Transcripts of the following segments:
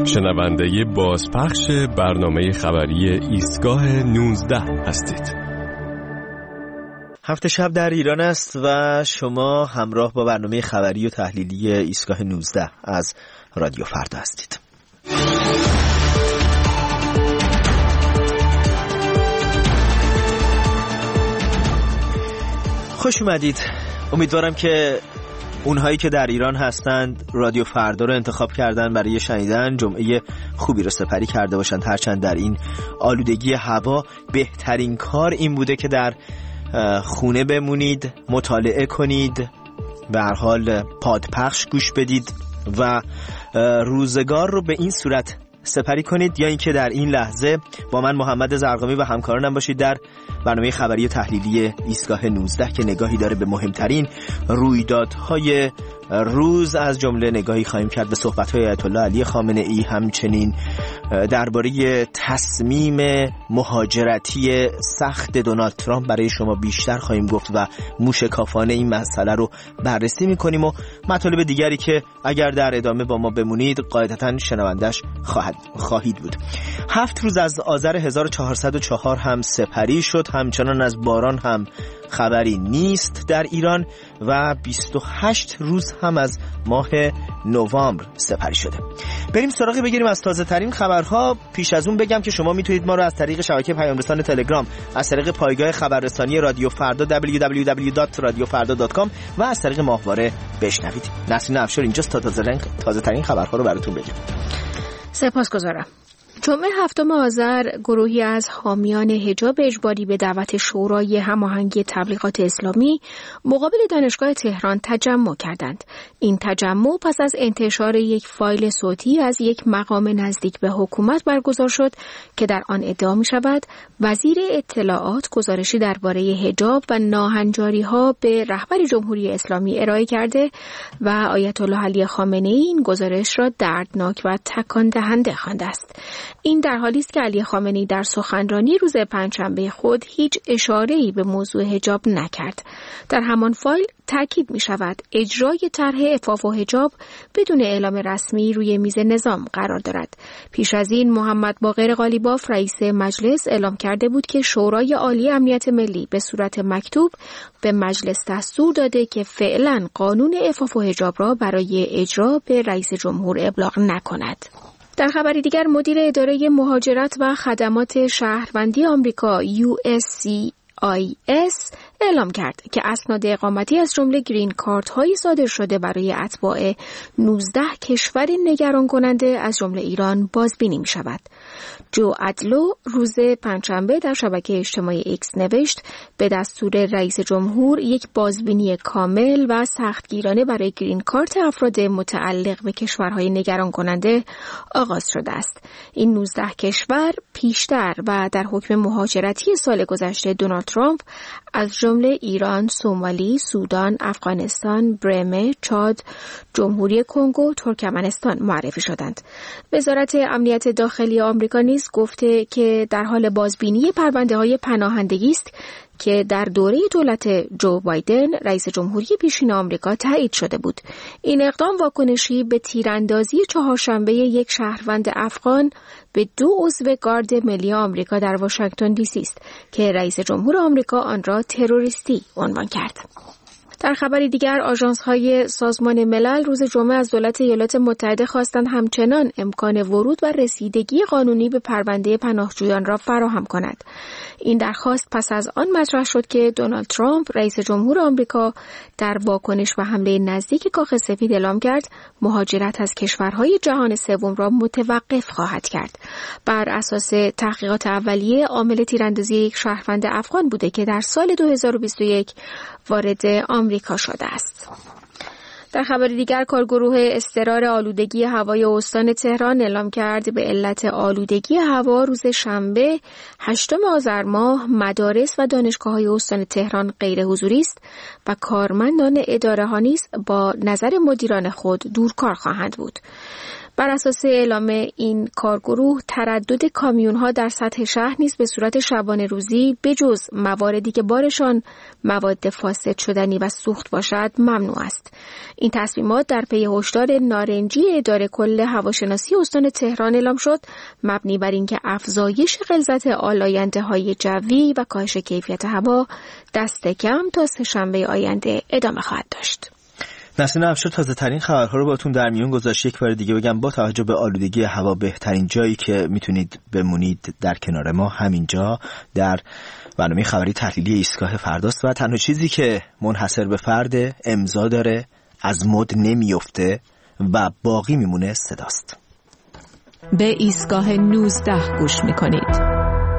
شنونده بازپخش برنامه خبری ایستگاه 19 هستید. هفته شب در ایران است و شما همراه با برنامه خبری و تحلیلی ایستگاه 19 از رادیو فردا هستید. خوش اومدید. امیدوارم که اونهایی که در ایران هستند رادیو فردا رو انتخاب کردن برای شنیدن جمعه خوبی رو سپری کرده باشند. هرچند در این آلودگی هوا بهترین کار این بوده که در خونه بمونید، مطالعه کنید، به هر حال پادپخش گوش بدید و روزگار رو به این صورت سپری کنید، یا اینکه در این لحظه با من محمد زرقامی و همکارانم باشید در برنامه خبری و تحلیلی ایستگاه 19 که نگاهی داره به مهمترین رویدادهای روز، از جمله نگاهی خواهیم کرد به صحبت‌های آیت الله علی خامنه ای، همچنین درباره تصمیم مهاجرتی سخت دونالد ترامپ برای شما بیشتر خواهیم گفت و موشکافانه این مسئله رو بررسی می‌کنیم و مطالب دیگری که اگر در ادامه با ما بمونید قاعدتاً شنوندش خواهید بود. 7 روز از آذر 1404 هم سپری شد، همچنان از باران هم خبری نیست در ایران و 28 روز هم از ماه نوامبر سپری شده. بریم سراغ بگیریم از تازه ترین خبرها. پیش از اون بگم که شما میتونید ما رو از طریق شبکه پیام رسان تلگرام، از طریق پایگاه خبررسانی رادیو فردا www.radiofarda.com و از طریق ماهواره بشنوید. نسرین افشار اینجاست تا تازه ترین خبرها رو براتون بگم. سپاسگزارم. جمعه 7 آذر گروهی از حامیان حجاب اجباری به دعوت شورای هماهنگی تبلیغات اسلامی مقابل دانشگاه تهران تجمع کردند. این تجمع پس از انتشار یک فایل صوتی از یک مقام نزدیک به حکومت برگزار شد که در آن ادعا می شود وزیر اطلاعات گزارشی درباره حجاب و ناهنجاری‌ها به رهبر جمهوری اسلامی ارائه کرده و آیت الله علی خامنه ای این گزارش را دردناک و تکان دهنده خوانده است. این در حالی است که علی خامنه‌ای در سخنرانی روز پنجشنبه خود هیچ اشاره‌ای به موضوع حجاب نکرد. در همان فایل تاکید می‌شود اجرای طرح عفاف و حجاب بدون اعلام رسمی روی میز نظام قرار دارد. پیش از این محمد باقر قالیباف رئیس مجلس اعلام کرده بود که شورای عالی امنیت ملی به صورت مکتوب به مجلس دستور داده که فعلا قانون عفاف و حجاب را برای اجرا به رئیس جمهور ابلاغ نکند. در خبری دیگر مدیر اداره مهاجرت و خدمات شهروندی آمریکا USCIS اعلام کرد که اسناد اقامتی از جمله گرین کارت هایی صادر شده برای اتباع 19 کشور نگران کننده از جمله ایران بازبینی می شود. جو ادلو روز پنجشنبه در شبکه اجتماعی ایکس نوشت به دستور رئیس جمهور یک بازبینی کامل و سختگیرانه برای گرین کارت افراد متعلق به کشورهای نگران کننده آغاز شده است. این 19 کشور پیشتر و در حکم مهاجرتی سال گذشته دونالد ترامپ از جمله ایران، سومالی، سودان، افغانستان، برمه، چاد، جمهوری کنگو، ترکمنستان معرفی شدند. وزارت امنیت داخلی آمریکا نیز گفته که در حال بازبینی پرونده‌های پناهندگی است که در دوره دولت جو بایدن رئیس جمهوری پیشین آمریکا تایید شده بود. این اقدام واکنشی به تیراندازی چهارشنبه یک شهروند افغان به 2 عضو گارد ملی آمریکا در واشنگتن دی سی است که رئیس جمهور آمریکا آن را تروریستی عنوان کرد. در خبری دیگر آژانس‌های سازمان ملل روز جمعه از دولت ایالات متحده خواستند همچنان امکان ورود و رسیدگی قانونی به پرونده پناهجویان را فراهم کند. این درخواست پس از آن مطرح شد که دونالد ترامپ رئیس جمهور آمریکا در واکنش به حمله نزدیک کاخ سفید اعلام کرد مهاجرت از کشورهای جهان سوم را متوقف خواهد کرد. بر اساس تحقیقات اولیه عامل تیراندازی یک شهروند افغان بوده که در سال 2021 وارد آمریکا شده است. در خبر دیگر کارگروه اضطرار آلودگی هوای استان تهران اعلام کرد به علت آلودگی هوا روز شنبه 8 آذر ماه مدارس و دانشگاه‌های استان تهران غیر حضوری است و کارمندان اداره ها نیز با نظر مدیران خود دورکار خواهند بود. بر اساس اعلام این کارگروه تردد کامیون‌ها در سطح شهر نیز به صورت شبانه روزی بجز مواردی که بارشان مواد فاسد شدنی و سوخت باشد ممنوع است. این تصمیمات در پی هشدار نارنجی اداره کل هواشناسی استان تهران اعلام شد، مبنی بر اینکه افزایش غلظت آلاینده‌های جوی و کاهش کیفیت هوا دست کم تا سه‌شنبه آینده ادامه خواهد داشت. نسرین افشار تازه ترین خبرها رو باتون در میون گذاشت. یک بار دیگه بگم با توجه به آلودگی هوا بهترین جایی که میتونید بمونید در کنار ما همینجا در برنامه خبری تحلیلی ایستگاه فرداست و تنها چیزی که منحصر به فرد، امضا داره، از مد نمیفته و باقی میمونه صداست. به ایستگاه 19 گوش میکنید.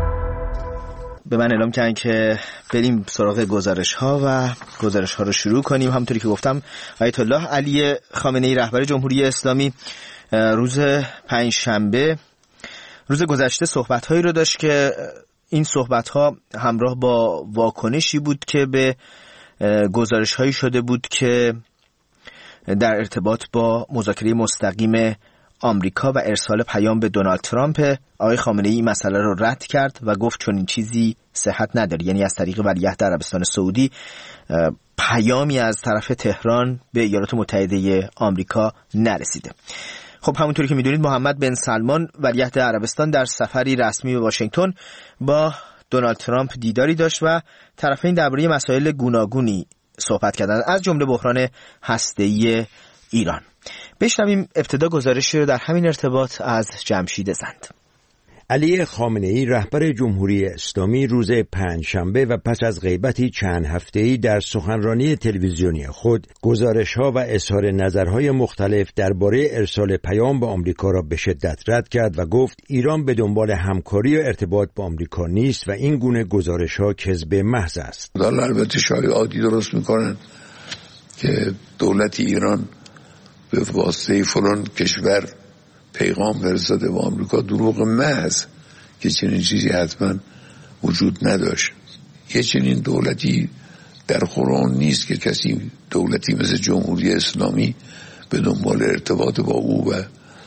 به من اعلام کردن که بریم سراغ گزارش ها رو شروع کنیم. همونطوری که گفتم آیت الله علی خامنه‌ای رهبر جمهوری اسلامی روز پنجشنبه روز گذشته صحبت هایی رو داشت که این صحبت ها همراه با واکنشی بود که به گزارش هایی شده بود که در ارتباط با مذاکره مستقیم آمریکا و ارسال پیام به دونالد ترامپ. آقای خامنه‌ای این مسئله رو رد کرد و گفت چون این چیزی صحت نداره، یعنی از طریق ولیعهد عربستان سعودی پیامی از طرف تهران به ایالات متحده آمریکا نرسیده. خب همونطوری که میدونید محمد بن سلمان ولیعهد عربستان در سفری رسمی به واشنگتن با دونالد ترامپ دیداری داشت و طرفین درباره مسائل گوناگونی صحبت کردند، از جمله بحران هسته‌ای ایران. بشنویم ابتدا گزارشی رو در همین ارتباط از جمشید زند. علی خامنه‌ای رهبر جمهوری اسلامی روز پنجشنبه و پس از غیبتی چند هفته‌ای در سخنرانی تلویزیونی خود گزارش‌ها و اظهار نظرهای مختلف درباره ارسال پیام به آمریکا را به شدت رد کرد و گفت ایران به دنبال همکاری و ارتباط با آمریکا نیست و این گونه گزارش‌ها کذب محض است. البته شایعه عادی درست می‌کنند که دولت ایران به واسطه فلان کشور پیغام فرستاده به آمریکا. دروغ محض که چنین چیزی حتما وجود نداشت. یه چنین دولتی در قرآن نیست که کسی دولتی مثل جمهوری اسلامی به دنبال ارتباط با او و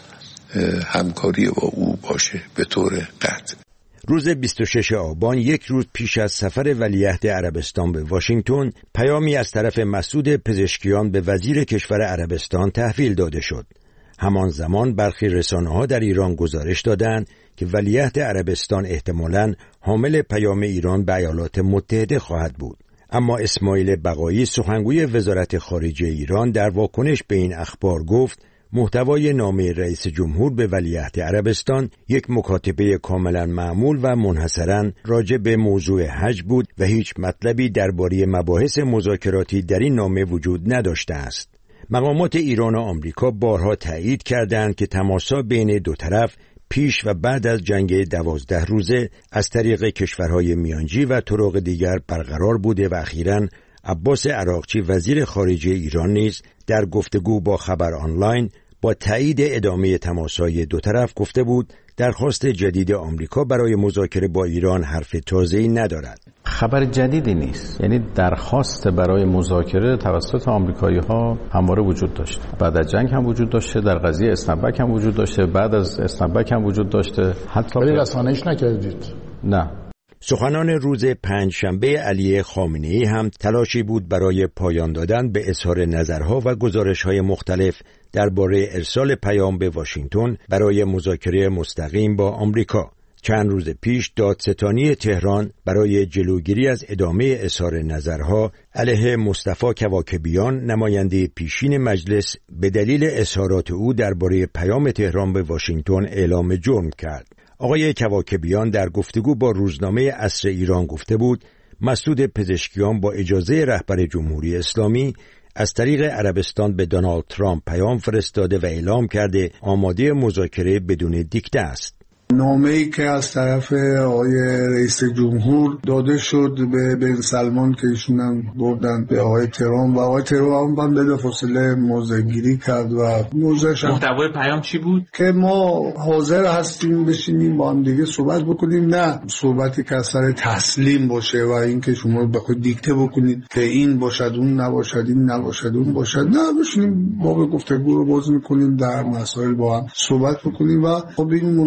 همکاری با او باشه به طور قطع. روز 26 آبان، یک روز پیش از سفر ولیعهد عربستان به واشنگتن، پیامی از طرف مسعود پزشکیان به وزیر کشور عربستان تحویل داده شد. همان زمان برخی رسانه‌ها در ایران گزارش دادند که ولیعهد عربستان احتمالاً حامل پیام ایران به ایالات متحده خواهد بود. اما اسماعیل بقایی سخنگوی وزارت خارجه ایران در واکنش به این اخبار گفت محتوای نامه رئیس جمهور به ولیعهد عربستان یک مکاتبه کاملا معمول و منحصراً راجع به موضوع حج بود و هیچ مطلبی درباره مباحث مذاکراتی در این نامه وجود نداشته است. مقامات ایران و آمریکا بارها تایید کردند که تماس‌ها بین دو طرف پیش و بعد از جنگ 12 روزه از طریق کشورهای میانجی و طرق دیگر برقرار بوده و اخیراً عباس عراقچی وزیر خارجه ایران نیز در گفتگو با خبر آنلاین با تایید ادامه تماس‌های دو طرف گفته بود درخواست جدید آمریکا برای مذاکره با ایران حرف تازه‌ای ندارد. خبر جدیدی نیست، یعنی درخواست برای مذاکره توسط آمریکایی‌ها همواره وجود داشته. بعد از جنگ هم وجود داشته، در قضیه اسنپبک هم وجود داشته، بعد از اسنپبک هم وجود داشته. حتی رسانه‌ایش نکردید؟ نه. سخنان روز پنجشنبه علی خامنه‌ای هم تلاشی بود برای پایان دادن به اظهار نظرها و گزارش‌های مختلف درباره ارسال پیام به واشنگتن برای مذاکره مستقیم با آمریکا. چند روز پیش دادستانی تهران برای جلوگیری از ادامه اظهار نظرها علیه مصطفی کواکبیان نماینده پیشین مجلس به دلیل اظهارات او درباره پیام تهران به واشنگتن اعلام جرم کرد. آقای کواکبیان در گفتگو با روزنامه عصر ایران گفته بود مسعود پزشکیان با اجازه رهبر جمهوری اسلامی از طریق عربستان به دونالد ترامپ پیام فرستاده و اعلام کرده آماده مذاکره بدون دیکته است. نامه‌ای که از طرف آقای رئیس جمهور داده شد به بن سلمان که ایشون بردن به آقای ترامپ و آقای ترامپ هم بلافاصله موضع‌گیری کرد و محتوای پیام چی بود؟ که ما حاضر هستیم بشینیم با هم دیگه صحبت بکنیم، نه صحبتی که از سر تسلیم باشه و اینکه شما بخواید دیکته بکنید که این باشد اون نباشد، این نباشد اون باشد، نه بشینیم باب گفتگو رو باز می‌کنیم، در مسائل با هم صحبت بکنیم و خب این منتقل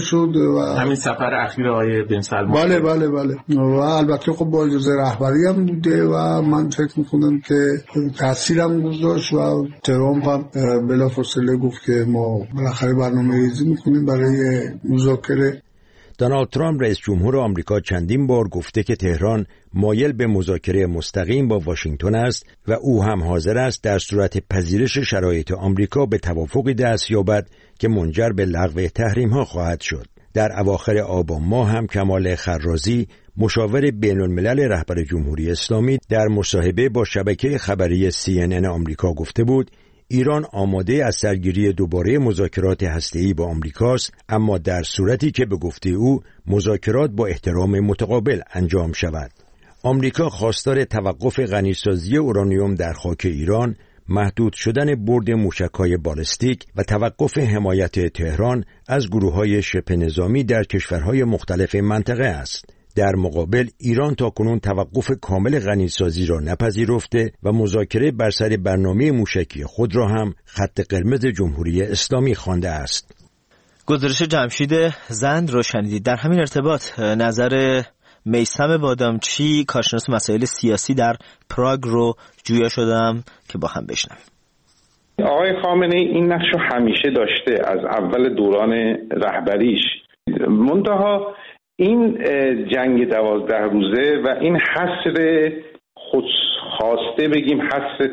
شد و همین سفر اخیر آقای بن سلمان. بله بله بله و البته خب با اجازه رهبری هم بوده و من فکر میکنم که تاثیرم گذاشت و ترامپ هم بلافاصله گفت که ما بالاخره برنامه‌ریزی میکنیم برای مذاکره. دونالد ترامپ رئیس جمهور آمریکا چندین بار گفته که تهران مایل به مذاکره مستقیم با واشنگتن است و او هم حاضر است در صورت پذیرش شرایط آمریکا به توافقی دست یابد که منجر به لغو تحریم‌ها خواهد شد. در اواخر آبان ماه هم کمال خرازی مشاور بین‌الملل رهبر جمهوری اسلامی در مصاحبه با شبکه خبری CNN آمریکا گفته بود ایران آماده از سرگیری دوباره مذاکرات هسته‌ای با آمریکاست، اما در صورتی که به گفته او مذاکرات با احترام متقابل انجام شود. آمریکا خواستار توقف غنیسازی اورانیوم در خاک ایران، محدود شدن برد موشک‌های بالستیک و توقف حمایت تهران از گروه‌های شبه نظامی در کشورهای مختلف منطقه است. در مقابل ایران تاکنون توقف کامل غنیسازی را نپذیرفته و مذاکره بر سر برنامه موشکی خود را هم خط قرمز جمهوری اسلامی خوانده است. گزارش جمشید زند رو شنیدید. در همین ارتباط نظر میثم بادامچی کارشناس مسائل سیاسی در پراگ رو جویا شدم که با هم بشنویم. آقای خامنه‌ای این نقش رو همیشه داشته از اول دوران رهبریش، منتها این جنگ 12 روزه و این حصر خودخواسته بگیم حصر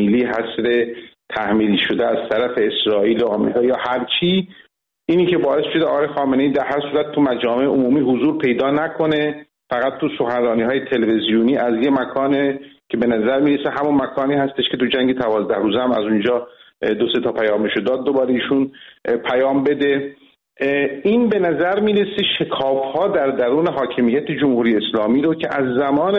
تحمیلی شده از طرف اسرائیل و آمریکا یا هر چی، اینی که باعث شده آقای خامنه‌ای در هر صورت تو مجامع عمومی حضور پیدا نکنه، فقط تو سخنرانی‌های تلویزیونی از یه مکان که به نظر میرسه همون مکانی هستش که تو جنگ 12 روزه هم از اونجا 2-3 تا پیامشو داد دوباره ایشون پیام بده. این به نظر میرسه شکاف‌ها در درون حاکمیت جمهوری اسلامی رو که از زمان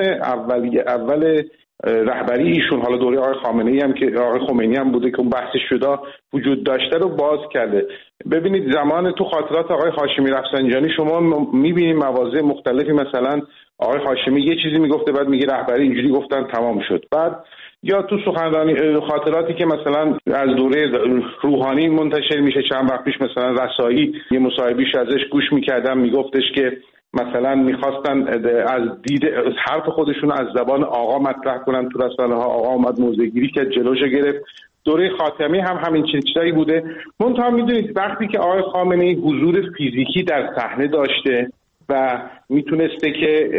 اول رهبری ایشون، حالا دوره آقای خامنه‌ای هم که آقای خمینی هم بوده که اون بحث شده وجود داشته رو باز کرده. ببینید زمان تو خاطرات آقای هاشمی رفسنجانی شما میبینید مواضع مختلفی، مثلا آقای هاشمی یه چیزی میگفته بعد میگه رهبری اینجوری گفتن تمام شد، بعد یا تو سخنرانی خاطراتی که مثلا از دوره روحانی منتشر میشه چند وقت پیش، مثلا رسایی یه مصاحبهش ازش گوش میکردم میگفتش که مثلا میخواستن از دید حرف خودشون از زبان آقا مطرح کنن تو رسانه ها، آقا اومد موضع‌گیری کرد جلوشو گرفت. دوره خاتمی هم همین چیزایی بوده. منتها میدونید وقتی که آقای خامنه‌ای حضور فیزیکی در صحنه داشته و میتونسته که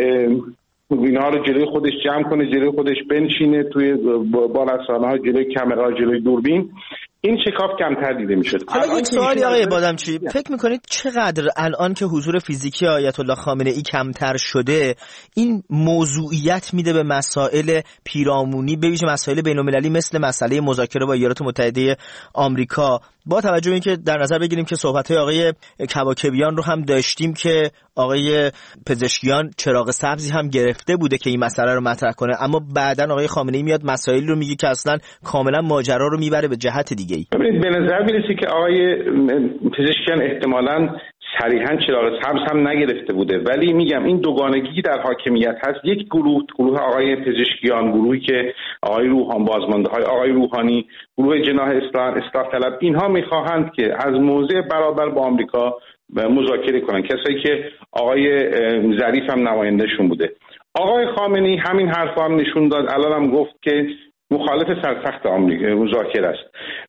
اینا رو جلوی خودش جمع کنه، جلوی خودش بنشینه توی با رسانه‌ها، جلوی کامرا، جلوی دوربین، این شکاف کمتر دیده میشد. حالا یک سوالی آقای بادامچی، فکر میکنید چقدر الان که حضور فیزیکی آیت الله خامنه‌ای کمتر شده این موضوعیت میده به مسائل پیرامونی، به ویژه مسائل بین‌المللی مثل مسئله مذاکره با ایالات متحده آمریکا، با توجه به اینکه در نظر بگیریم که صحبت‌های آقای کواکبیان رو هم داشتیم که آقای پزشکیان چراغ سبزی هم گرفته بوده که این مسئله رو مطرح کنه، اما بعداً آقای خامنه‌ای میاد مسائلی رو میگه که اصلا کاملا ماجرا رو میبره به جهت دیگه. ببینید به نظر میرسه که آقای پزشکیان احتمالاً صریحاً چراغ سبز هم نگرفته بوده، ولی میگم این دوگانگی در حاکمیت هست. یک گروه آقای پزشکیان، گروهی که آقای روحانی، بازمانده‌های آقای روحانی، گروه جناح اصلاح طلب، اینها میخواهند که از موضع برابر با آمریکا مذاکره کنن، کسایی که آقای ظریف هم نمایندهشون بوده. آقای خامنه‌ای همین حرفا هم نشون داد، الان هم گفت که مخالف سرسخت آمریکا مذاکره است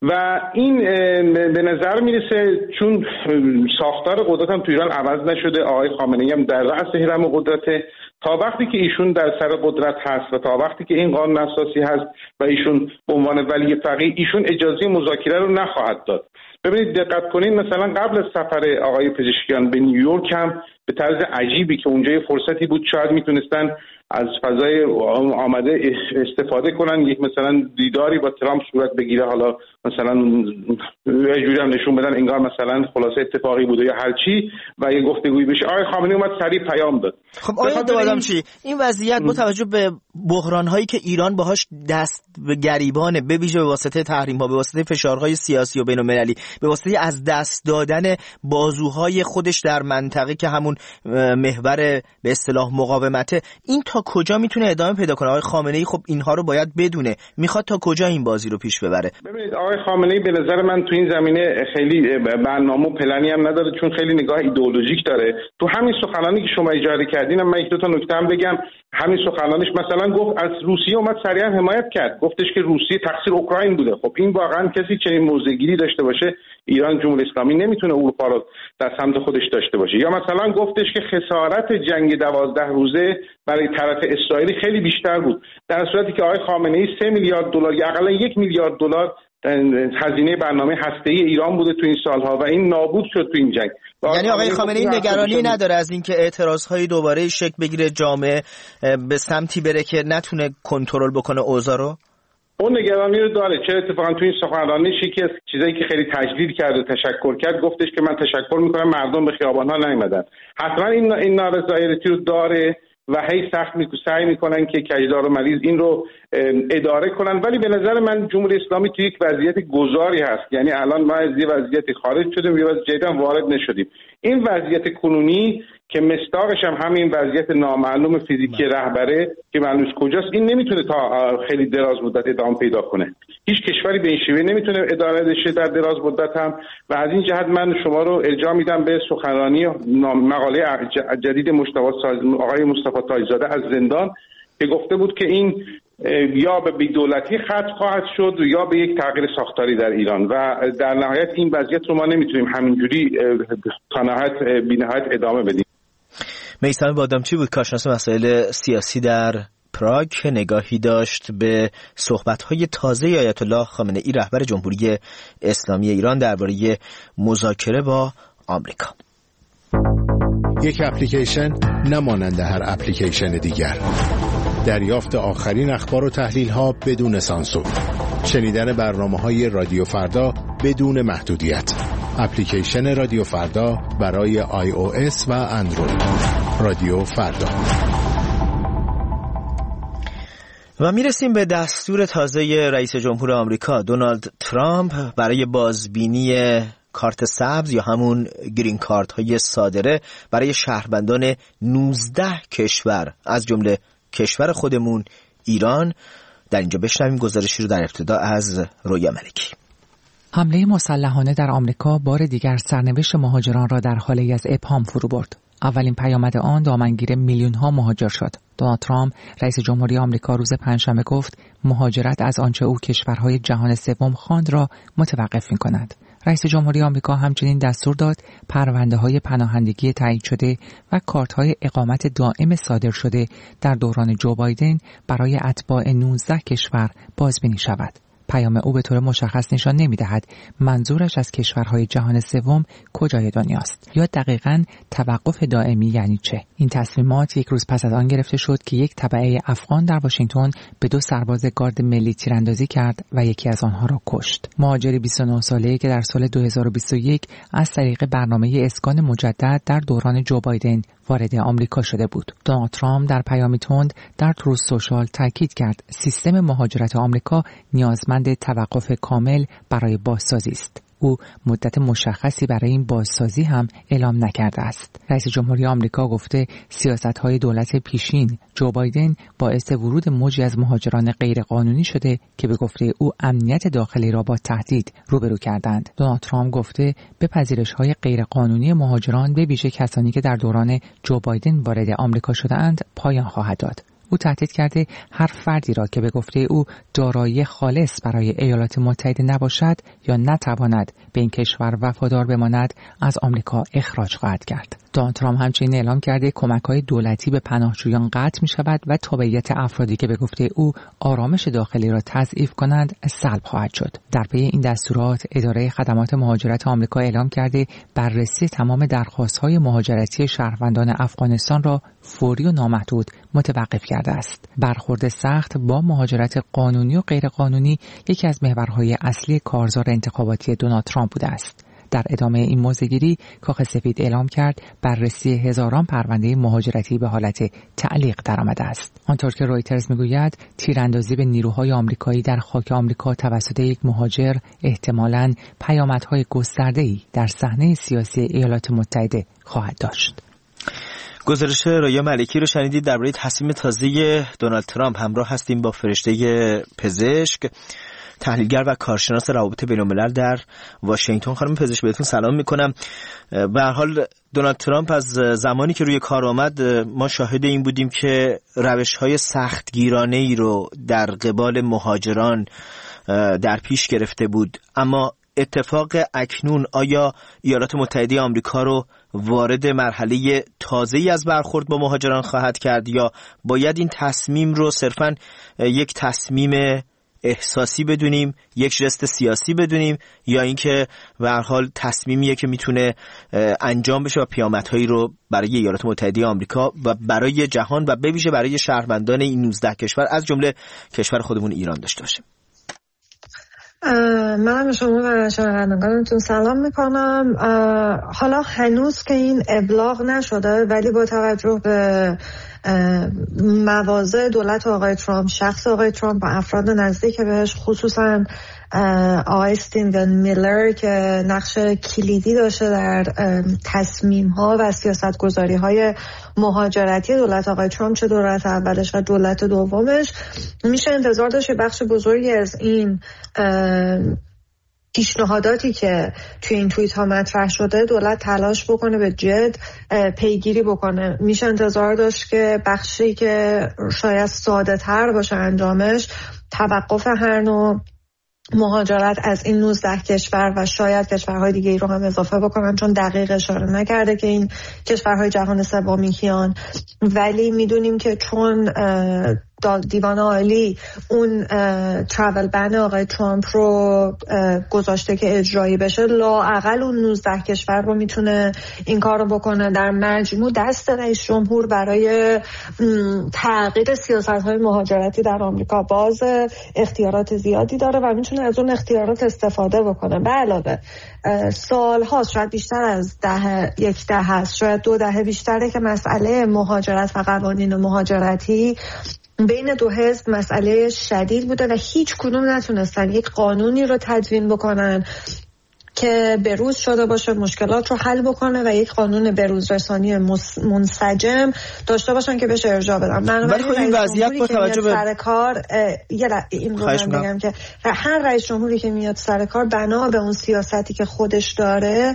و این به نظر میرسه چون ساختار قدرت هم تو ایران عوض نشده، آقای خامنه‌ای هم در رأس هرم قدرت، تا وقتی که ایشون در سر قدرت هست و تا وقتی که این قانون اساسی هست و ایشون به عنوان ولی فقیه، ایشون اجازه مذاکره رو نخواهد داد. ببینید دقت کنین، مثلا قبل از سفر آقای پزشکیان به نیویورک هم به طرز عجیبی که اونجا یه فرصتی بود شاید میتونستن از فضای آمده استفاده کنن، یک مثلا دیداری با ترامپ صورت بگیره، حالا مثلا یه جوری هم نشون بدن انگار مثلا خلاصه اتفاقی بوده یا هر چی و یه گفتگویی بشه. آقای خامنه‌ای اومد سریع پیام داد. خب آقای بادامچی، این وضعیت با توجه به بحران‌هایی که ایران باهاش دست به گریبانه، به ویژه به واسطه تحریم‌ها، به واسطه فشارهای سیاسی و بین‌المللی، به واسطه از دست دادن بازوهای خودش در منطقه که همون محور به اصطلاح مقاومته، این تا کجا میتونه ادامه پیدا کنه؟ آقای خامنه‌ای خب اینها رو باید بدونه، میخواد تا کجا این بازی رو پیش ببره؟ ببینید آقای آقای خامنه‌ای به نظر من تو این زمینه خیلی برنامه و پلنی هم نداره، چون خیلی نگاه ایدئولوژیک داره. تو همین سخنانی که شما اشاره کردین من یک دو تا نکته هم بگم. همین سخنانش مثلا گفت از روسیه اومد صریحا حمایت کرد، گفتش که روسیه تقصیر اوکراین بوده. خب این واقعا کسی چنین موضع‌گیری داشته باشه، ایران جمهوری اسلامی نمیتونه اروپا رو در سمت خودش داشته باشه. یا مثلا گفتش که خسارت جنگ 12 روزه برای طرف اسرائیل خیلی بیشتر بود، در صورتی که آقای خامنه‌ای 3 میلیارد دلار یا حداقل 1 میلیارد دلار هزینه برنامه هسته‌ای ایران بوده تو این سالها و این نابود شد تو این جنگ. یعنی آقای خامنه‌ای نگرانی نداره از اینکه اعتراض‌های دوباره شکل بگیره، جامعه به سمتی بره که نتونه کنترل بکنه اوضاع رو؟ اون نگرانی رو داره. چه اتفاقا تو این سخنرانیش یکی از چیزایی که خیلی تجلیل کرد و تشکر کرد، گفتش که من تشکر می‌کنم مردم به خیابان‌ها نیومدن. حتما این نارضایتی رو داره و هی سعی میکنن که کجدار و مریض این رو اداره کنن، ولی به نظر من جمهوری اسلامی توی یک وضعیت گذاری هست. یعنی الان ما از یه وضعیتی خارج شدیم، یه وضعیت جدیداً وارد نشدیم. این وضعیت کنونی که مصداقش هم همین وضعیت نامعلوم فیزیکی رهبره که معلوم کجاست، این نمیتونه تا خیلی دراز مدت ادامه پیدا کنه. هیچ کشوری به این شیوه نمیتونه اداره بشه در دراز مدت هم. و از این جهت من شما رو ارجاع میدم به سخنرانی مقاله جدید آقای مصطفی تاج‌زاده از زندان که گفته بود که این یا به بی‌دولتی ختم خواهد شد یا به یک تغییر ساختاری در ایران و در نهایت این وضعیت رو ما نمیتونیم همینجوری تا نهایت بی‌نهایت ادامه بدیم. میثم بادامچی بود، کارشناس مسائل سیاسی در پراگ، نگاهی داشت به صحبت‌های تازه آیت الله خامنه‌ای رهبر جمهوری اسلامی ایران درباره مذاکره با آمریکا. یک اپلیکیشن نمانند هر اپلیکیشن دیگر. دریافت آخرین اخبار و تحلیل‌ها بدون سانسور. شنیدن برنامه‌های رادیو فردا بدون محدودیت. اپلیکیشن رادیو فردا برای iOS و اندروید. رادیو فردا. و میرسیم به دستور تازه رئیس جمهور آمریکا دونالد ترامپ برای بازبینی کارت سبز یا همون گرین کارت های صادره برای شهروندان 19 کشور از جمله کشور خودمون ایران. در اینجا بشنویم گزارشی رو در ابتدا از رویا ملکی. حمله مسلحانه در آمریکا بار دیگر سرنوشت مهاجران را در حالی از ابهام فرو برد. اولین پیامد آن دامنگیر میلیون‌ها مهاجر شد. دونالد ترامپ رئیس جمهوری آمریکا روز پنجشنبه گفت مهاجرت از آنچه او کشورهای جهان سوم خواند را متوقف می‌کند. رئیس جمهوری آمریکا همچنین دستور داد پرونده‌های پناهندگی تایید شده و کارت‌های اقامت دائم صادر شده در دوران جو بایدن برای اتباع 19 کشور بازبینی شود. پیام او به طور مشخص نشان نمی‌دهد منظورش از کشورهای جهان سوم کجای دنیاست یا دقیقاً توقف دائمی یعنی چه. این تصمیمات یک روز پس از آن گرفته شد که یک تبعه افغان در واشنگتن به 2 سرباز گارد ملی تیراندازی کرد و یکی از آنها را کشت. مهاجری 29 ساله‌ای که در سال 2021 از طریق برنامه اسکان مجدد در دوران جو بایدن وارد آمریکا شده بود. دونالد ترامپ در پیامی تند در تروث سوشال تاکید کرد سیستم مهاجرت آمریکا نیازمند توقف کامل برای بازسازی است. او مدت مشخصی برای این بازسازی هم اعلام نکرده است. رئیس جمهوری آمریکا گفته سیاست‌های دولت پیشین جو بایدن باعث ورود موجی از مهاجران غیرقانونی شده که به گفته او امنیت داخلی را با تهدید روبرو کردند. دونالد ترامپ گفته به پذیرش‌های غیرقانونی مهاجران به ویژه کسانی که در دوران جو بایدن وارد آمریکا شده‌اند پایان خواهد داد. او تهدید کرده هر فردی را که به گفته او دارایی خالص برای ایالات متحده نباشد یا نتواند به این کشور وفادار بماند از آمریکا اخراج خواهد کرد. دونالد ترامپ همچنین اعلام کرده کمک‌های دولتی به پناهجویان قطع می‌شود و تابعیت افرادی که به گفته او آرامش داخلی را تضعیف کنند سلب خواهد شد. در پی این دستورات اداره خدمات مهاجرت آمریکا اعلام کرده بررسی تمام درخواست‌های مهاجرتی شهروندان افغانستان را فوری و نامحدود متوقف کرده است. برخورد سخت با مهاجرت قانونی و غیرقانونی یکی از محورهای اصلی کارزار انتخاباتی دونالد ترامپ بوده است. در ادامه این موضع‌گیری کاخ سفید اعلام کرد بررسی هزاران پرونده مهاجرتی به حالت تعلیق درآمده است. آنطور که رویترز میگوید تیراندازی به نیروهای آمریکایی در خاک آمریکا توسط یک مهاجر احتمالاً پیامدهای گسترده‌ای در صحنه سیاسی ایالات متحده خواهد داشت. گزارش رویا ملکی رو شنیدید درباره تصمیم تازه دونالد ترامپ. همراه هستیم با فرشته پزشک تحلیلگر و کارشناس روابط بین‌الملل در واشنگتن. خانم پزشک بهتون سلام میکنم. به هر حال دونالد ترامپ از زمانی که روی کار آمد ما شاهد این بودیم که روش‌های سختگیرانه‌ای رو در قبال مهاجران در پیش گرفته بود، اما اتفاق اکنون آیا ایالات متحده آمریکا رو وارد مرحله تازه‌ای از برخورد با مهاجران خواهد کرد یا باید این تصمیم رو صرفاً یک تصمیم احساسی بدونیم، یک ژست سیاسی بدونیم، یا اینکه به هر حال تصمیمیه که میتونه انجام بشه و پیامدهایی رو برای ایالات متحده آمریکا و برای جهان و به ویژه برای شهروندان این 19 کشور از جمله کشور خودمون ایران داشته باشه؟ منم به شما و شنوندگانتون سلام میکنم. حالا هنوز که این ابلاغ نشده، ولی با توجه به مواضع دولت آقای ترامپ، شخص آقای ترامپ و افراد نزدیک بهش، خصوصا آقای استیون میلر که نقش کلیدی داشته در تصمیم‌ها و سیاست‌گذاری‌های مهاجرتی دولت آقای ترامپ، چه دولت اولش و دولت دومش، میشه انتظار داشت بخش بزرگی از این پیشنهاداتی که توی این توییت ها مطرح شده دولت تلاش بکنه به جد پیگیری بکنه. میشه انتظار داشت که بخشی که شاید ساده تر باشه انجامش، توقف هر نوع مهاجرت از این 19 کشور و شاید کشورهای دیگه ای رو هم اضافه بکنن، چون دقیق اشاره نکرده که این کشورهای جهان سومی کیان، ولی میدونیم که چون دیوان عالی اون ترافل بن آقای ترامپ رو گذاشته که اجرایی بشه، لااقل اون 19 کشور رو میتونه این کار رو بکنه. در مجموع دست رئیس جمهور برای تغییر سیاست‌های مهاجرتی در آمریکا باز اختیارات زیادی داره و میتونه از اون اختیارات استفاده بکنه. به علاوه سال‌هاست، شاید بیشتر از یک دهه هست، شاید 2 دهه بیشتره که مسئله مهاجرت و قوانین مهاجرتی بین دو حزب مسئله شدید بوده و هیچ کدوم نتونستن یک قانونی رو تدوین بکنن که بروز شده باشه، مشکلات رو حل بکنه و یک قانون بروز رسانی منسجم داشته باشن که بهش ارجاع بدن. ولی خب این وضعیت با توجه به سر کار این رو من بگم که هر رئیس جمهوری که میاد سر کار بنا به اون سیاستی که خودش داره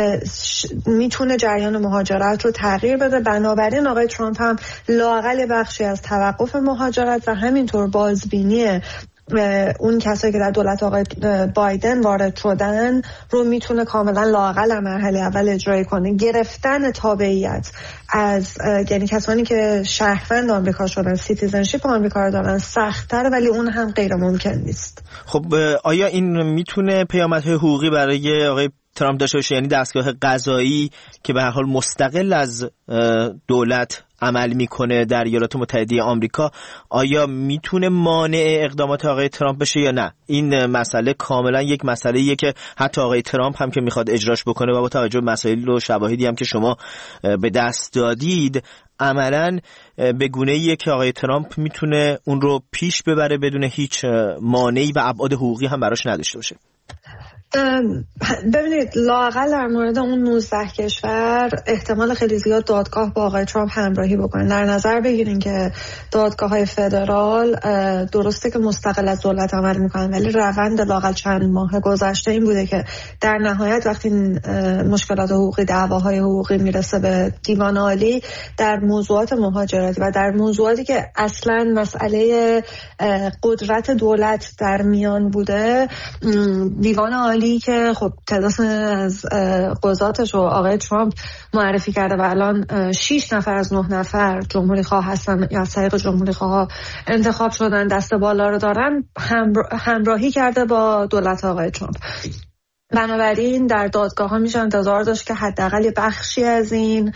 میتونه جریان مهاجرت رو تغییر بده. بنابراین آقای ترامپ هم لااقل بخشی از توقف مهاجرت و همینطور بازبینی اون کسایی که در دولت آقای بایدن وارد شدن رو میتونه کاملا لااقل مرحله اول اجرایی کنه. گرفتن تابعیت از یعنی کسانی که شهروند آمریکا شدن، سیتیزنشیپ آمریکا رو دارن، سخت‌تره، ولی اون هم غیر ممکن نیست. خب آیا این میتونه پیامدهای حقوقی برای آقای ترامپ داشته باشه؟ یعنی دستگاه قضایی که به هر حال مستقل از دولت عمل میکنه در ایالات متحده آمریکا، آیا میتونه مانع اقدامات آقای ترامپ بشه یا نه؟ این مسئله کاملا یک مسئله‌ایه که حتی آقای ترامپ هم که میخواد اجراش بکنه و با توجه به مسائل و شواهدی هم که شما به دست دادید، عملا به گونه‌ایه که آقای ترامپ میتونه اون رو پیش ببره بدون هیچ مانعی و ابعاد حقوقی هم براش نداشته باشه. ببینید، لااقل در مورد اون 19 کشور احتمال خیلی زیاد دادگاه با آقای ترامپ همراهی بکنه. در نظر بگیرین که دادگاه‌های فدرال درسته که مستقل از دولت عمل میکنن، ولی روند لااقل چند ماه گذشته این بوده که در نهایت وقتی مشکلات حقوقی، دعواهای حقوقی میرسه به دیوان عالی در موضوعات مهاجرتی و در موضوعاتی که اصلا مسئله قدرت دولت در میان بوده، دیوان عالی که خب تعداد از قضاتش رو آقای ترامپ معرفی کرده و الان 6 نفر از 9 نفر جمهوری خواه هستن یا از طریق جمهوری خواه انتخاب شدن، دست بالا رو دارن، همراهی کرده با دولت آقای ترامپ. بنابراین در دادگاه ها میشه انتظار داشت که حداقل بخشی از این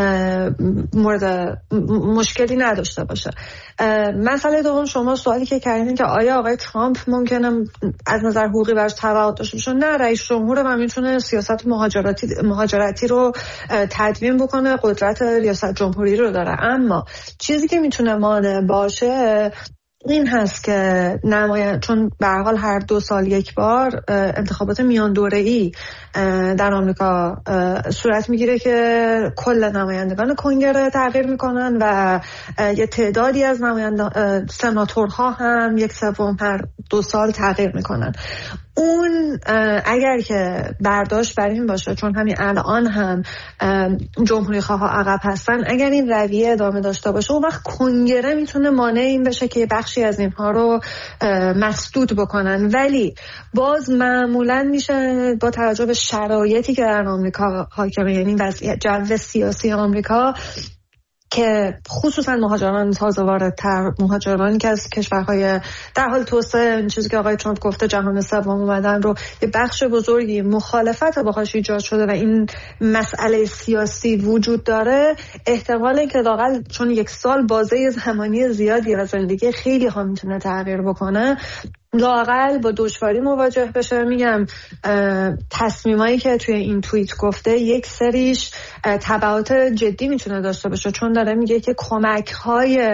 مورد مشکلی نداشته باشه. مسئله دوم، شما سوالی که کردین که آیا آقای ترامپ ممکنه از نظر حقوقی براش تبعات داشته باشه؟ نه، رئیس جمهور و میتونه سیاست مهاجرتی رو تدوین بکنه، قدرت ریاست جمهوری رو داره. اما چیزی که میتونه مانع باشه این هست که چون به هر حال هر 2 سال یک بار انتخابات میان دوره‌ای در آمریکا صورت میگیره که کل نمایندگان کنگره تغییر میکنن و یه تعدادی از سناتورها هم 1/3 هر 2 سال تغییر میکنن. اون اگر که برداشت بر این باشه، چون همین الان هم جمهوری خواه عقب هستن، اگر این رویه ادامه داشته باشه اون وقت کنگره میتونه مانع این بشه که بخشی از اینها رو مسدود بکنن. ولی باز معمولا میشه با توجه به شرایطی که در آمریکا حاکمه، یعنی وضعیت جو سیاسی آمریکا که خصوصا مهاجران تازه واردتر، مهاجرانی که از کشورهای در حال توسعه، این چیزی که آقای ترامپ گفته جهان سوم اومدن رو، یه بخش بزرگی مخالفت باهاش ایجاد شده و این مسئله سیاسی وجود داره، احتماله که لااقل چون 1 سال بازه زمانی زیادی و زندگی خیلی ها میتونه تغییر بکنه، لااقل با دشواری مواجه بشه. میگم تصمیمایی که توی این توییت گفته یک سریش تبعات جدی میتونه داشته باشه، چون داره میگه که کمک‌های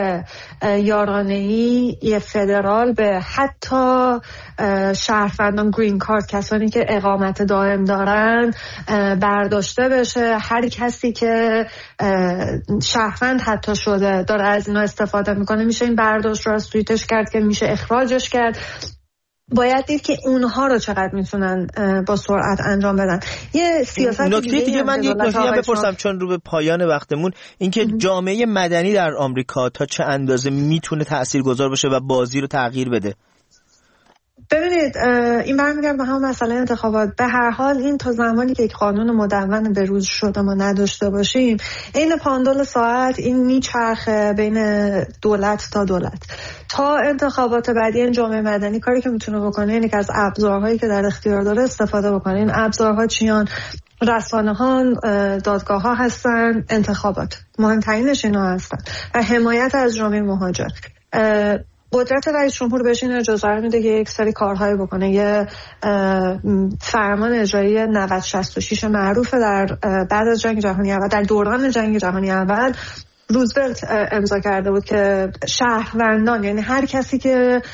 یارانه‌ای فدرال به حتی شهروندان گرین کارت، کسانی که اقامت دائم دارن، برداشته بشه. هر کسی که شهروند حتی شده داره از اینا استفاده میکنه، میشه این برداشت رو از توییتش کرد که میشه اخراجش کرد. باید دید که اونها رو چقدر میتونن با سرعت انجام بدن. یه سیاست دیگه من یک نکته هم بپرسم چون رو به پایان وقتمون، اینکه جامعه مدنی در آمریکا تا چه اندازه میتونه تاثیرگذار باشه و بازی رو تغییر بده؟ ببینید، این برمیگرده به همون مسئله انتخابات. به هر حال این تا زمانی که یک قانون مدون به روز شده ما نداشته باشیم، این پاندول ساعت این میچرخه بین دولت تا دولت. تا انتخابات بعدی این جامعه مدنی کاری که میتونه بکنه اینه که از ابزارهایی که در اختیار داره استفاده بکنه. این ابزارها چیان؟ رسانه‌ها، دادگاه‌ها هستن، انتخابات مهمترینش اینا هستن و حمایت از جامعه مهاجر. قدرت رئیس جمهور بهش این اجازه رو میده که یک سری کارهایی بکنه. یه فرمان اجرایی 9066 معروف در بعد از جنگ جهانی اول، در دوران جنگ جهانی اول روزولت امضا کرده بود که شهروندان، یعنی هر کسی که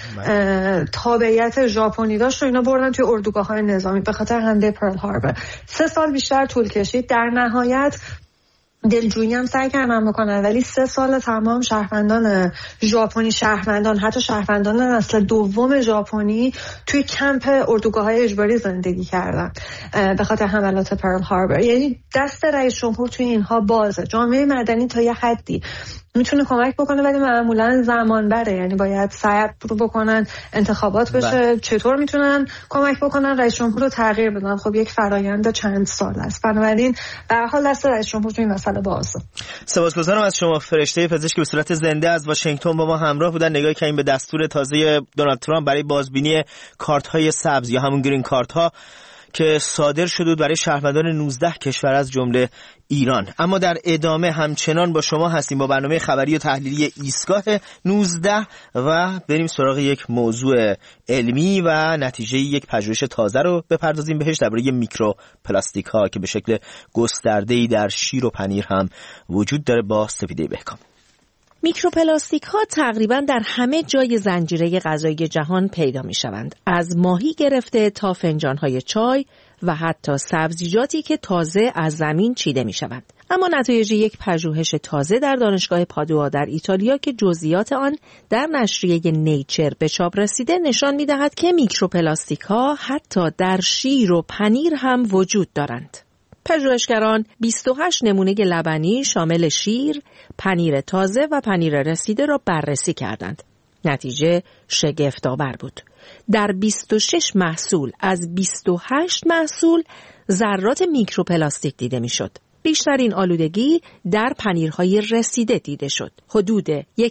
تابعیت ژاپنی داشت و اینا بردن توی اردوگاه‌های نظامی به خاطر حمله پرل هاربر. 3 سال بیشتر طول کشید. در نهایت دلجویی هم سعی کردن بکنن، ولی 3 سال تمام شهروندان ژاپنی، شهروندان حتی شهروندان نسل دوم ژاپنی توی کمپ اردوگاه‌های اجباری زندگی کردن به خاطر حملات پرل هاربر. یعنی دست رئیس جمهور توی اینها بازه. جامعه مدنی تا یه حدی میتونه کمک بکنه ولی معمولا زمان بره، یعنی باید سعی بکنن انتخابات بشه. چطور میتونن کمک بکنن رئیس جمهور رو تغییر بدن؟ خب یک فرایند چند سال است. بنابراین به هر حال دست رئیس جمهور توی این مسئله بازه. سپاسگزارم از شما. فرشته پزشک به صورت زنده از واشنگتن با ما همراه بودن. نگاه کردیم به دستور تازه دونالد ترامپ برای بازبینی کارت‌های سبز یا همون گرین کارت ها که صادر شده برای شهروندان 19 کشور از جمله ایران. اما در ادامه همچنان با شما هستیم با برنامه خبری و تحلیلی ایستگاه 19 و بریم سراغ یک موضوع علمی و نتیجه یک پژوهش تازه رو بپردازیم بهش درباره میکروپلاستیک ها که به شکل گسترده‌ای در شیر و پنیر هم وجود داره. با سپیده بهکام. میکروپلاستیک ها تقریباً در همه جای زنجیره غذایی جهان پیدا می شوند. از ماهی گرفته تا فنجان های چای و حتی سبزیجاتی که تازه از زمین چیده می شوند. اما نتایج یک پژوهش تازه در دانشگاه پادوا در ایتالیا که جزئیات آن در نشریه نیچر به چاپ رسیده نشان می دهد که میکروپلاستیک ها حتی در شیر و پنیر هم وجود دارند. پژوهشگران 28 نمونه لبنی شامل شیر، پنیر تازه و پنیر رسیده را بررسی کردند. نتیجه شگفت‌آور بود. در 26 محصول از 28 محصول ذرات میکروپلاستیک دیده می‌شد. بیشترین آلودگی در پنیرهای رسیده دیده شد. حدود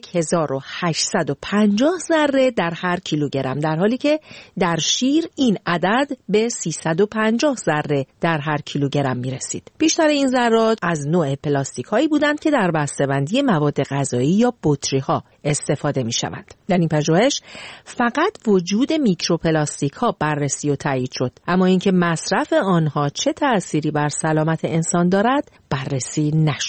1850 ذره در هر کیلوگرم، در حالی که در شیر این عدد به 350 ذره در هر کیلوگرم می رسید. بیشتر این ذرات از نوع پلاستیک هایی بودند که در بسته‌بندی مواد غذایی یا بطری ها استفاده می شوند. در این پژوهش فقط وجود میکروپلاستیک ها بررسی و تایید شد، اما اینکه مصرف آنها چه تأثیری بر سلامت انسان دارد بررسی نشد.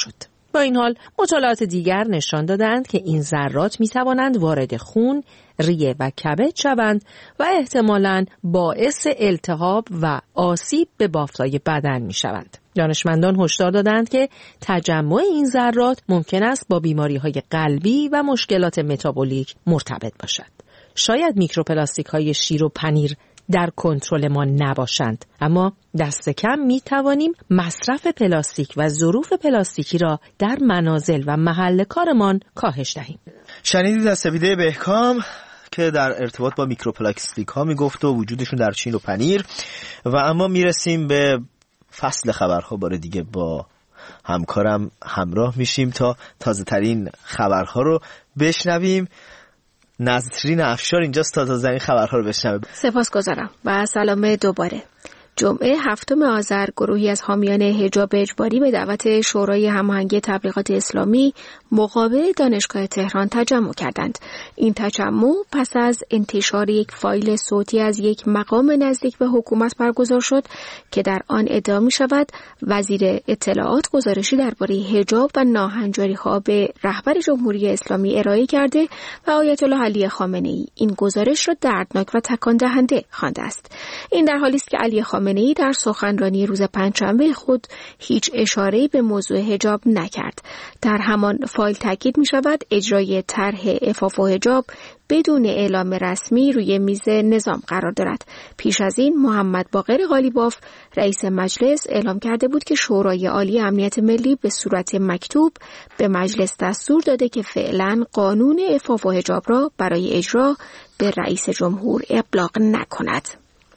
با این حال مطالعات دیگر نشان دادند که این ذرات می توانند وارد خون، ریه و کبد شوند و احتمالاً باعث التهاب و آسیب به بافت‌های بدن می شوند. دانشمندان هشدار دادند که تجمع این ذرات ممکن است با بیماری‌های قلبی و مشکلات متابولیک مرتبط باشد. شاید میکروپلاستیک‌های شیر و پنیر در کنترل ما نباشند، اما دست کم می توانیم مصرف پلاستیک و ظروف پلاستیکی را در منازل و محل کارمان کاهش دهیم. شنیدید از سپیده بهکام که در ارتباط با میکروپلاستیک ها می گفت و وجودشون در شیر و پنیر. و اما می رسیم به فصل خبرها. بار دیگه با همکارم همراه میشیم تا تازه ترین خبرها رو بشنویم. نظرین افشار اینجاست تا تازه این خبرها رو بشنوه. سپاسگزارم و سلام دوباره. جمعه 7 آذر گروهی از حامیان حجاب اجباری به دعوت شورای هماهنگی تبلیغات اسلامی مقابل دانشگاه تهران تجمع کردند. این تجمع پس از انتشار یک فایل صوتی از یک مقام نزدیک به حکومت برگزار شد که در آن ادعا می شود وزیر اطلاعات گزارشی درباره حجاب و ناهنجاری‌ها به رهبر جمهوری اسلامی ارائه کرده و آیت الله علی خامنه‌ای این گزارش را دردناک و تکان دهنده خوانده است. این در حالی است که علی خامنه‌ای در سخنرانی روز پنجشنبه خود هیچ اشاره‌ای به موضوع حجاب نکرد. در همان فایل تاکید می شود اجرای طرح عفاف و حجاب بدون اعلام رسمی روی میز نظام قرار دارد. پیش از این محمد باقر قالیباف رئیس مجلس اعلام کرده بود که شورای عالی امنیت ملی به صورت مکتوب به مجلس دستور داده که فعلا قانون عفاف و حجاب را برای اجرا به رئیس جمهور ابلاغ نکند.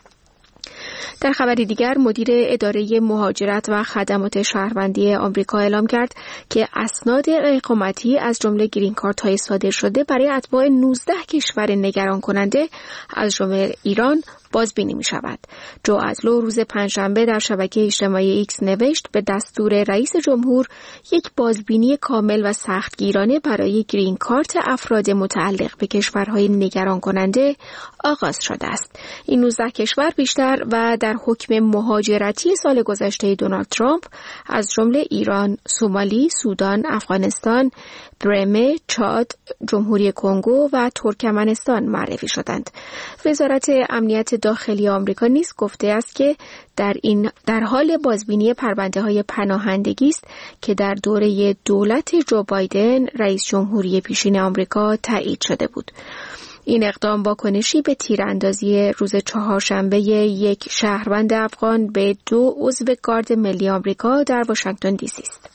در خبری دیگر مدیر اداره مهاجرت و خدمات شهروندی آمریکا اعلام کرد که اسناد اقامتی از جمله گرین کارت های صادر شده برای اتباع 19 کشور نگران کننده از جمله ایران بازبینی می شود. جو ازلو روز پنجشنبه در شبکه اجتماعی ایکس نوشت به دستور رئیس جمهور یک بازبینی کامل و سختگیرانه برای گرین کارت افراد متعلق به کشورهای نگران کننده آغاز شده است. این 19 کشور بیشتر و در حکم مهاجرتی سال گذشته دونالد ترامپ از جمله ایران، سومالی، سودان، افغانستان، برمه، چاد، جمهوری کنگو و ترکمنستان معرفی شدند. وزارت امنیت داخلی آمریکا نیز گفته است که در حال بازبینی پرونده‌های پناهندگی است که در دوره دولت جو بایدن رئیس جمهوری پیشین آمریکا تایید شده بود. این اقدام واکنشی به تیراندازی روز چهارشنبه یک شهروند افغان به 2 عضو گارد ملی آمریکا در واشنگتن دی سی است.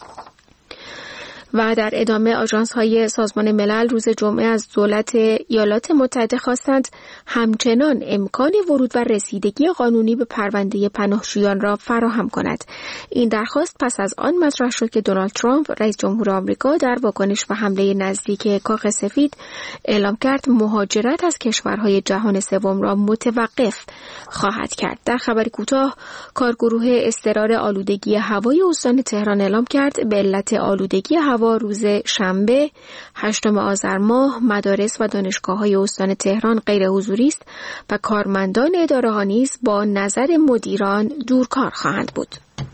و در ادامه آژانس‌های سازمان ملل روز جمعه از دولت ایالات متحده خواستند همچنان امکان ورود و رسیدگی قانونی به پرونده پناهجویان را فراهم کند. این درخواست پس از آن مطرح شد که دونالد ترامپ رئیس جمهور آمریکا در واکنش به حمله نزدیک کاخ سفید اعلام کرد مهاجرت از کشورهای جهان سوم را متوقف خواهد کرد. در خبری کوتاه کارگروه اضطرار آلودگی هوای استان تهران اعلام کرد به علت آلودگی هوا روز شنبه 8 آذر ماه مدارس و دانشگاه‌های استان تهران غیر حضوری است و کارمندان اداره‌ها نیز با نظر مدیران دورکار خواهند بود.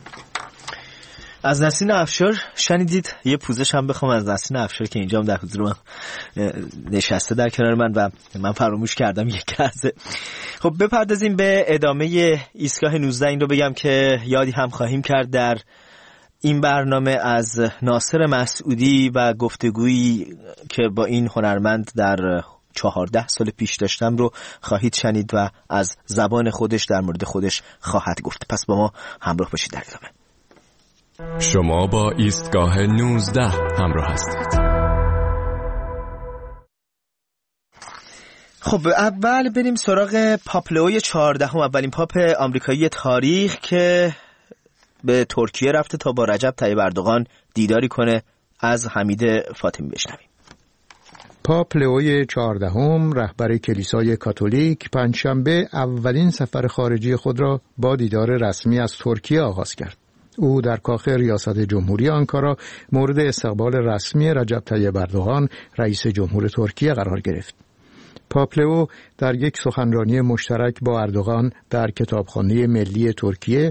از نسرین افشار شنیدید. یه پوزش هم بخوام از نسرین افشار که اینجا هم در حضور من نشسته در کنار من و من فراموش کردم یک لحظه. خب بپردازیم به ادامه ایستگاه 19. این رو بگم که یادی هم خواهیم کرد در این برنامه از ناصر مسعودی و گفتگویی که با این هنرمند در 14 سال پیش داشتم رو خواهید شنید و از زبان خودش در مورد خودش خواهد گفت. پس با ما همراه باشید در ادامه. شما با ایستگاه 19 همراه هستید. خب اول بریم سراغ پاپ لئو 14، اولین پاپ آمریکایی تاریخ که به ترکیه رفته تا با رجب طیب اردوغان دیداری کنه. از حمید فاطمی بشنویم. پاپ لئو 14 رهبر کلیسای کاتولیک پنجشنبه اولین سفر خارجی خود را با دیدار رسمی از ترکیه آغاز کرد. او در کاخ ریاست جمهوری آنکارا مورد استقبال رسمی رجب طیب اردوغان رئیس جمهور ترکیه قرار گرفت. پاپ لئو در یک سخنرانی مشترک با اردوغان در کتابخانه ملی ترکیه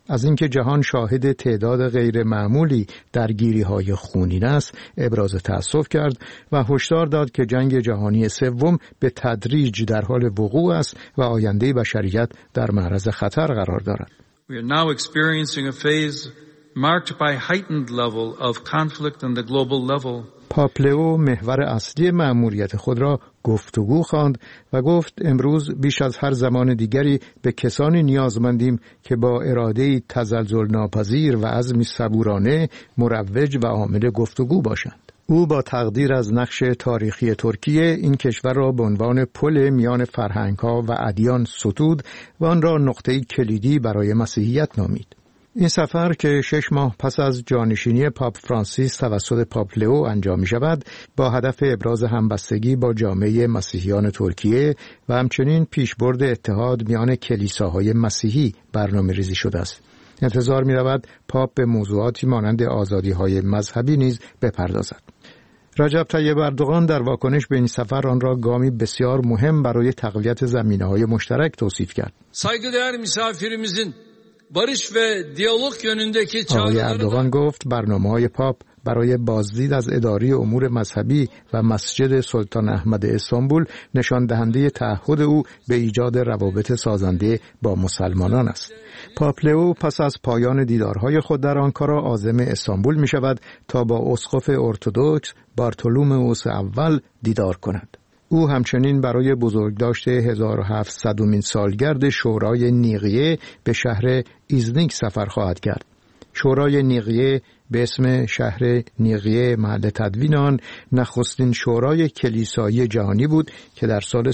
از اینکه جهان شاهد تعداد غیر معمولی درگیری‌های خونین است ابراز تأسف کرد و هشدار داد که جنگ جهانی سوم به تدریج در حال وقوع است و آینده بشریت در معرض خطر قرار دارد. We are now experiencing a phase marked by heightened level of conflict on the global level. پاپ لئو محور اصلی مأموریت خود را گفتگو خواند و گفت امروز بیش از هر زمان دیگری به کسانی نیازمندیم که با اراده‌ای تزلزل ناپذیر و عزمی صبورانه مروج و عامل گفتگو باشند. او با تقدیر از نقش تاریخی ترکیه این کشور را به عنوان پل میان فرهنگ‌ها و ادیان ستود و آن را نقطه‌ای کلیدی برای مسیحیت نامید. این سفر که 6 ماه پس از جانشینی پاپ فرانسیس توسط پاپ لئو انجام می شود با هدف ابراز همبستگی با جامعه مسیحیان ترکیه و همچنین پیشبرد اتحاد میان کلیساهای مسیحی برنامه ریزی شده است. انتظار می رود پاپ به موضوعاتی مانند آزادی‌های مذهبی نیز بپردازد. رجب طیب اردوغان در واکنش به این سفر آن را گامی بسیار مهم برای تقویت زمینه‌های مشترک توصیف کرد. Saygıdeğer misafirimizin barış ve diyalog yönündeki آقای اردوغان گفت برنامه‌های پاپ برای بازدید از اداره امور مذهبی و مسجد سلطان احمد استانبول نشان دهنده تعهد او به ایجاد روابط سازنده با مسلمانان است. پاپ لئو پس از پایان دیدارهای خود در آنکارا عازم استانبول می شود تا با اسقف ارتدوکس بارتولومئوس اول دیدار کند. او همچنین برای بزرگداشت 1700مین سالگرد شورای نیقیه به شهر ایزنیک سفر خواهد کرد. شورای نیقیه به اسم شهر نیقیه محل تدوین آن نخستین شورای کلیسایی جهانی بود که در سال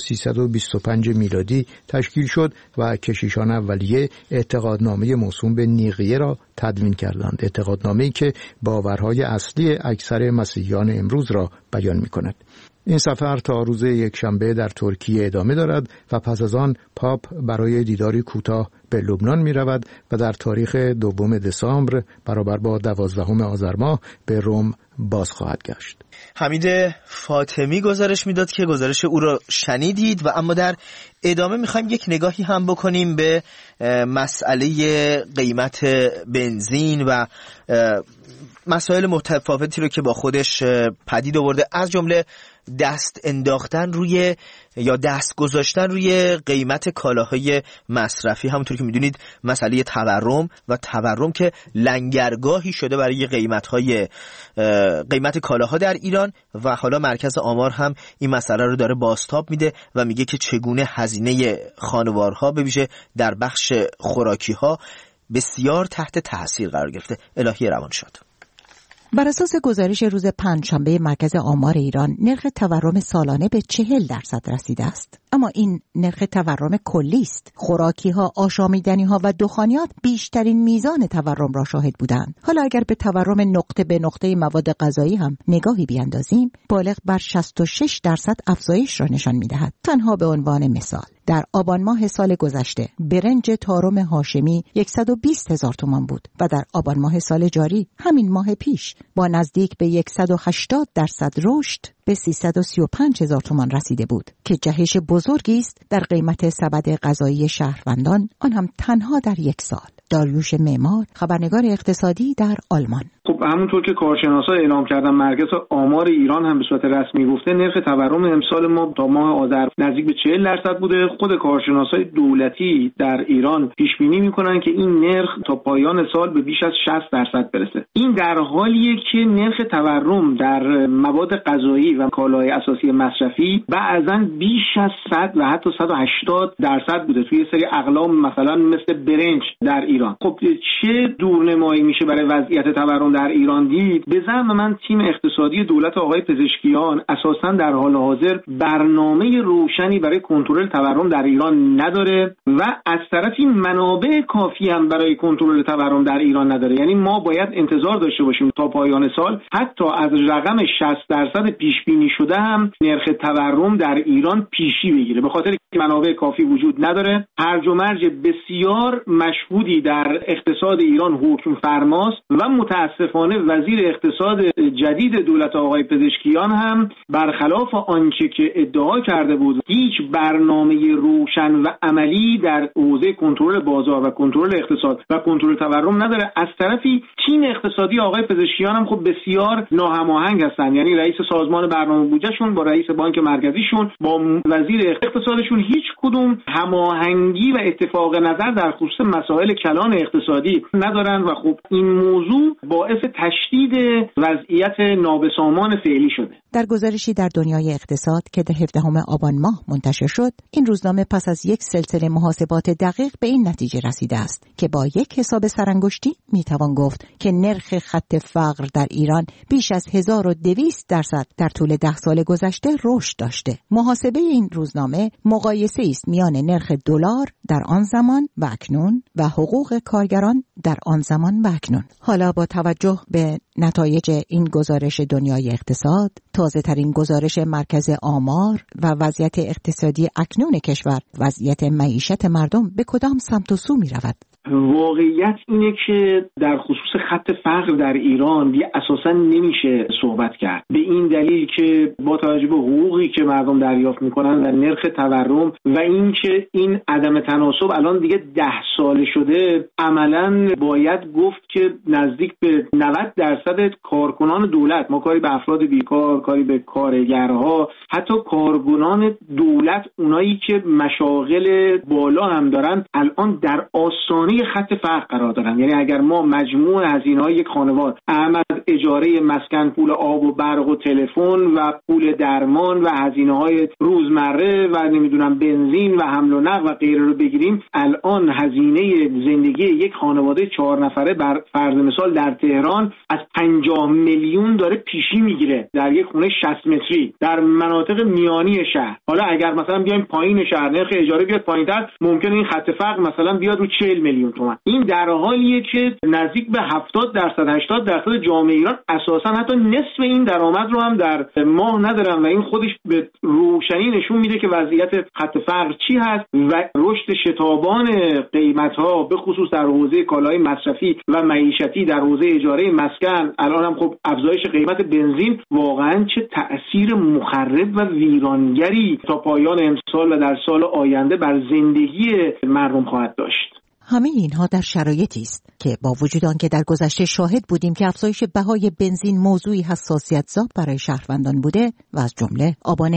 325 میلادی تشکیل شد و کشیشان اولیه اعتقادنامه موسوم به نیقیه را تدوین کردند. اعتقادنامه‌ای که باورهای اصلی اکثر مسیحیان امروز را بیان می‌کند. این سفر تا روز یکشنبه در ترکیه ادامه دارد و پس از آن پاپ برای دیداری کوتاه به لبنان می رود و در تاریخ 2 دسامبر برابر با 12 آذر ماه به روم باز خواهد گشت. حمید فاطمی گزارش میداد که گزارش او را شنیدید و اما در ادامه میخوایم یک نگاهی هم بکنیم به مسئله قیمت بنزین و مسائل متفاوتی رو که با خودش پدید آورده، از جمله دست انداختن روی یا دست گذاشتن روی قیمت کالاهای مصرفی. همونطور که میدونید مسئله تورم که لنگرگاهی شده برای قیمت کالاها در ایران و حالا مرکز آمار هم این مسئله رو داره بازتاب میده و میگه که چگونه هزینه خانوارها به ویژه در بخش خوراکی ها بسیار تحت تاثیر قرار گرفته. الهی روان شد. بر اساس گزارش روز پنجشنبه مرکز آمار ایران، نرخ تورم سالانه به 40% رسیده است. اما این نرخ تورم کلی است. خوراکی‌ها، آشامیدنی‌ها و دخانیات بیشترین میزان تورم را شاهد بودند. حالا اگر به تورم نقطه به نقطه مواد غذایی هم نگاهی بیاندازیم، بالغ بر 66% افزایش را نشان می‌دهد. تنها به عنوان مثال، در آبان ماه سال گذشته برنج تارم هاشمی 120,000 تومان بود و در آبان ماه سال جاری همین ماه پیش با نزدیک به 180% رشد به 335,000 تومان رسیده بود که جهش بزرگی است در قیمت سبد غذایی شهروندان، آن هم تنها در یک سال. داریوش معمار، خبرنگار اقتصادی در آلمان. خب همونطور که کارشناسا اعلام کردن، مرکز آمار ایران هم به صورت رسمی گفته نرخ تورم امسال ما تا ماه آذر نزدیک به 40% بوده. خود کارشناسای دولتی در ایران پیش بینی میکنن که این نرخ تا پایان سال به بیش از 60% برسه. این در حالیه که نرخ تورم در مواد غذایی و کالاهای اساسی مصرفی بعضاً بیش از 100 و حتی 180% بوده توی سری اقلام مثلا مثل برنج در ایران. خب چه دورنمایی میشه برای وضعیت تورم در ایران دید؟ به زعم من تیم اقتصادی دولت آقای پزشکیان اساساً در حال حاضر برنامه روشنی برای کنترل تورم در ایران نداره و از طرفی منابع کافی هم برای کنترل تورم در ایران نداره. یعنی ما باید انتظار داشته باشیم تا پایان سال حتی از رقم 60% پیش بینی شده هم نرخ تورم در ایران پیشی بگیره، به خاطر که منابع کافی وجود نداره. هرج و مرج بسیار مشهودی در اقتصاد ایران حکم فرماست و متاسفانه وزیر اقتصاد جدید دولت آقای پزشکیان هم برخلاف آنچه که ادعا کرده بود هیچ برنامه روشن و عملی در حوزه کنترل بازار و کنترل اقتصاد و کنترل تورم نداره. از طرفی تیم اقتصادی آقای پزشکیان هم خب بسیار ناهماهنگ هستن، یعنی رئیس سازمان برنامه بودجهشون با رئیس بانک مرکزیشون با وزیر اقتصادشون هیچ کدوم هماهنگی و اتفاق نظر در خصوص مسائل کلان اقتصادی ندارن و خب این موضوع باعث تشدید وضعیت نابسامان فعلی شده. در گزارشی در دنیای اقتصاد که در 17 آبان ماه منتشر شد، این روزنامه پس از یک سلسله محاسبات دقیق به این نتیجه رسیده است که با یک حساب سرانگشتی میتوان گفت که نرخ خط فقر در ایران بیش از 1200% در طول 10 سال گذشته رشد داشته. محاسبه این روزنامه مقایسه است میان نرخ دلار در آن زمان و اکنون و حقوق کارگران در آن زمان و اکنون. حالا با توجه به نتایج این گزارش دنیای اقتصاد، تازه ترین گزارش مرکز آمار و وضعیت اقتصادی اکنون کشور، وضعیت معیشت مردم به کدام سمت و سو می رود؟ واقعیت اینه که در خصوص خط فقر در ایران دیگه اساساً نمیشه صحبت کرد، به این دلیل که با توجه به حقوقی که مردم دریافت میکنن و نرخ تورم و اینکه این عدم تناسب الان دیگه 10 ساله شده، عملاً باید گفت که نزدیک به 90% کارکنان دولت، ما کاری به افراد بیکار، کاری به کارگرها، حتی کارکنان دولت، اونایی که مشاغل بالا هم دارن، الان در آستانه خط فقر قرار دارن. یعنی اگر ما مجموع هزینه‌های یک خانواده، اعمال اجاره مسکن، پول آب و برق و تلفن و پول درمان و هزینه‌های روزمره و نمیدونم بنزین و حمل و نقل و غیره رو بگیریم، الان هزینه زندگی یک خانواده 4 نفره بر فرض مثال در تهران از 50 میلیون داره پیشی میگیره در یک خونه 60 متری در مناطق میانی شهر. حالا اگر مثلا بیایم پایین شهر نرخ اجاره بیاد پایین‌تر، ممکنه این خط فقر مثلا بیاد رو 40 میلیون تومان. این در حالیه که نزدیک به 70% 80% جامعه ایران اساسا حتی نصف این درآمد رو هم در ماه ندارن و این خودش به روشنی نشون میده که وضعیت خط فقر چی هست و رشد شتابان قیمت‌ها به خصوص در حوزه کالای مصرفی و معیشتی، در حوزه اجاره مسکن، الان هم خب افزایش قیمت بنزین واقعا چه تأثیر مخرب و ویرانگری تا پایان امسال و در سال آینده بر زندگی مردم خواهد داشت. همه اینها در شرایطی است که با وجود آنکه در گذشته شاهد بودیم که افزایش بهای بنزین موضوعی حساسیت‌زا برای شهروندان بوده و از جمله آبان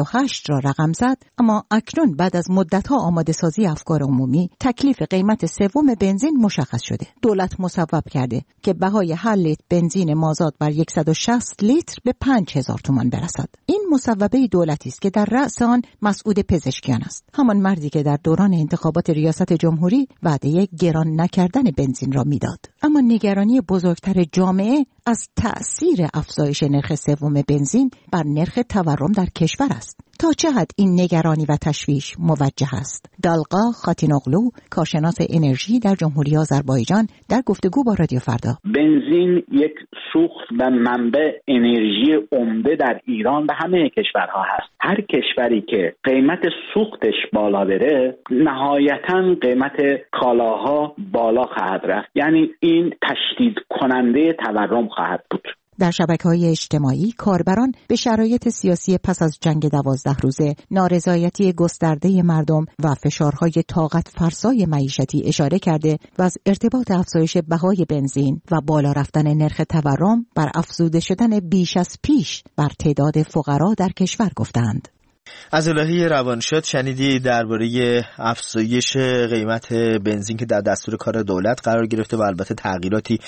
98 را رقم زد، اما اکنون بعد از مدت‌ها آماده‌سازی افکار عمومی، تکلیف قیمت سوم بنزین مشخص شده. دولت مصوب کرده که بهای هر لیتر بنزین مازاد بر 160 لیتر به 5000 تومان برسد. این مصوبه دولتی است که در رأس آن مسعود پزشکیان است، همان مردی که در دوران انتخابات ریاست جمهوری وعده گران نکردن بنزین را میداد. اما نگرانی بزرگتر جامعه از تأثیر افزایش نرخ سوم بنزین بر نرخ تورم در کشور است. تا چه حد این نگرانی و تشویش موجه است؟ دالقا خاتینوغلو، کارشناس انرژی در جمهوری آذربایجان، در گفتگو با رادیو فردا: بنزین یک سوخت و منبع انرژی عمده در ایران و همه کشورها هست. هر کشوری که قیمت سوختش بالا بره، نهایتاً قیمت کالاها بالا خواهد رفت. یعنی این تشدید کننده تورم خواهد بود. در شبکه‌های اجتماعی کاربران به شرایط سیاسی پس از جنگ 12 روزه، نارضایتی گسترده مردم و فشارهای طاقت فرسای معیشتی اشاره کرده و از ارتباط افزایش بهای بنزین و بالا رفتن نرخ تورم بر افزوده شدن بیش از پیش بر تعداد فقرا در کشور گفتند. از الهی روانشاد شنیدی درباره افزایش قیمت بنزین که در دستور کار دولت قرار گرفته و البته تغییراتی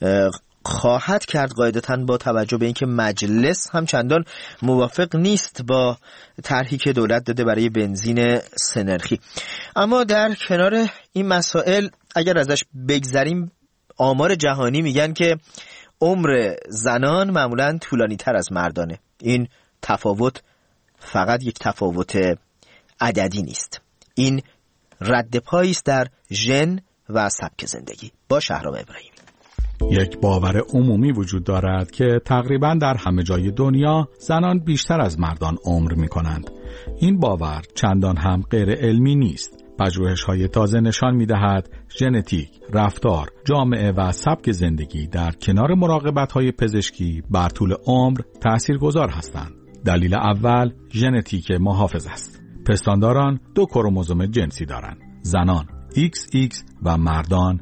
خواهد کرد قاعدتاً با توجه به اینکه مجلس هم چندان موافق نیست با طرحی که دولت داده برای بنزین سه‌نرخی. اما در کنار این مسائل اگر ازش بگذریم، آمار جهانی میگن که عمر زنان معمولاً طولانی‌تر از مردانه. این تفاوت فقط یک تفاوت عددی نیست، این رد پایی است در ژن و سبک زندگی. با شهرام ابراهیمی. یک باور عمومی وجود دارد که تقریباً در همه جای دنیا زنان بیشتر از مردان عمر می کنند. این باور چندان هم غیر علمی نیست. پژوهش‌های تازه نشان می‌دهد ژنتیک، رفتار، جامعه و سبک زندگی در کنار مراقبت‌های پزشکی بر طول عمر تأثیرگذار هستند. دلیل اول ژنتیک محافظ است. پستانداران 2 کروموزوم جنسی دارند. زنان XX و مردان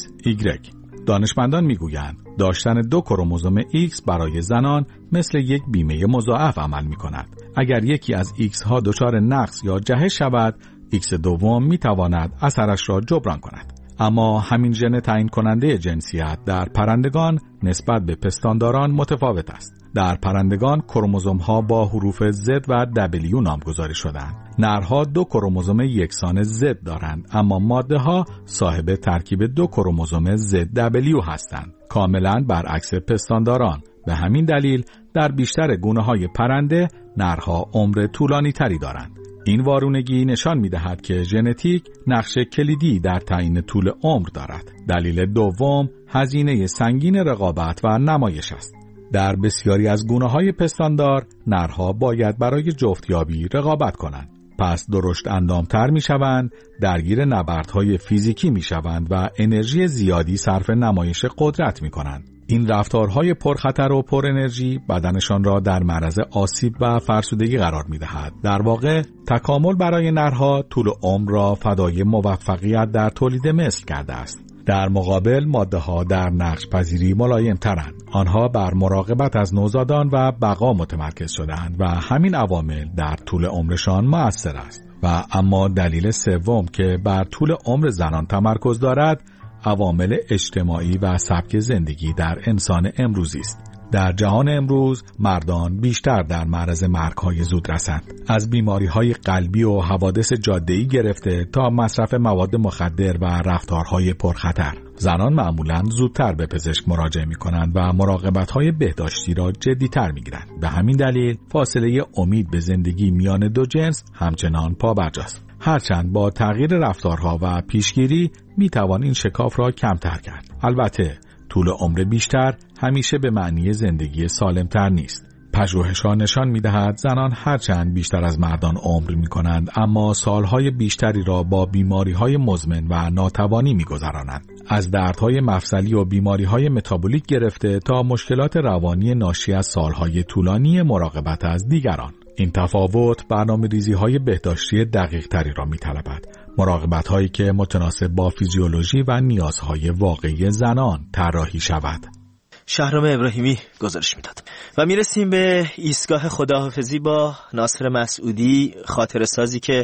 XY. دانشمندان میگویند داشتن 2 کروموزوم X برای زنان مثل یک بیمه مضاعف عمل می‌کند. اگر یکی از X ها دچار نقص یا جهش شود، X دوم می‌تواند اثرش را جبران کند. اما همین ژن تعیین کننده جنسیت در پرندگان نسبت به پستانداران متفاوت است. در پرندگان کروموزوم ها با حروف Z و W نامگذاری شدند. نرها 2 کروموزوم یکسان Z دارند، اما ماده ها صاحب ترکیب 2 کروموزوم ZW هستند، کاملا برعکس پستانداران. به همین دلیل در بیشتر گونه‌های پرنده نرها عمر طولانی تری دارند. این وارونگی نشان می‌دهد که ژنتیک نقش کلیدی در تعیین طول عمر دارد. دلیل دوم هزینه سنگین رقابت و نمایش است. در بسیاری از گونه‌های پستاندار نرها باید برای جفتیابی رقابت کنند. پس درشت اندامتر می‌شوند، درگیر نبردهای فیزیکی می‌شوند و انرژی زیادی صرف نمایش قدرت می‌کنند. این رفتارهای پرخطر و پر انرژی بدنشان را در معرض آسیب و فرسودگی قرار می‌دهد. در واقع تکامل برای نرها طول عمر را فدای موفقیت در تولید مثل کرده است. در مقابل ماده‌ها در نقش پذیری ملایم ترند. آنها بر مراقبت از نوزادان و بقا متمرکز شده‌اند و همین عوامل در طول عمرشان مؤثر است. و اما دلیل سوم که بر طول عمر زنان تمرکز دارد، عوامل اجتماعی و سبک زندگی در انسان امروزی است. در جهان امروز مردان بیشتر در معرض مرگ‌های زودرسند، از بیماری‌های قلبی و حوادث جاده‌ای گرفته تا مصرف مواد مخدر و رفتارهای پرخطر. زنان معمولاً زودتر به پزشک مراجعه می‌کنند و مراقبت‌های بهداشتی را جدی‌تر می‌گیرند. به همین دلیل فاصله امید به زندگی میان دو جنس همچنان پابرجاست. هرچند با تغییر رفتارها و پیشگیری می‌توان این شکاف را کمتر کرد. البته طول عمر بیشتر همیشه به معنی زندگی سالمتر نیست. پژوهش‌ها نشان می‌دهد زنان هرچند بیشتر از مردان عمر می‌کنند، اما سالهای بیشتری را با بیماری‌های مزمن و ناتوانی می‌گذرانند. از دردهای مفصلی و بیماری‌های متابولیک گرفته تا مشکلات روانی ناشی از سالهای طولانی مراقبت از دیگران. این تفاوت برنامه‌ریزی‌های بهداشتی دقیق‌تری را می‌طلبد. مراقبت‌هایی که متناسب با فیزیولوژی و نیازهای واقعی زنان طراحی شود. شهرام ابراهیمی گزارش میداد. و میرسیم به ایستگاه خداحافظی با ناصر مسعودی، خاطره سازی که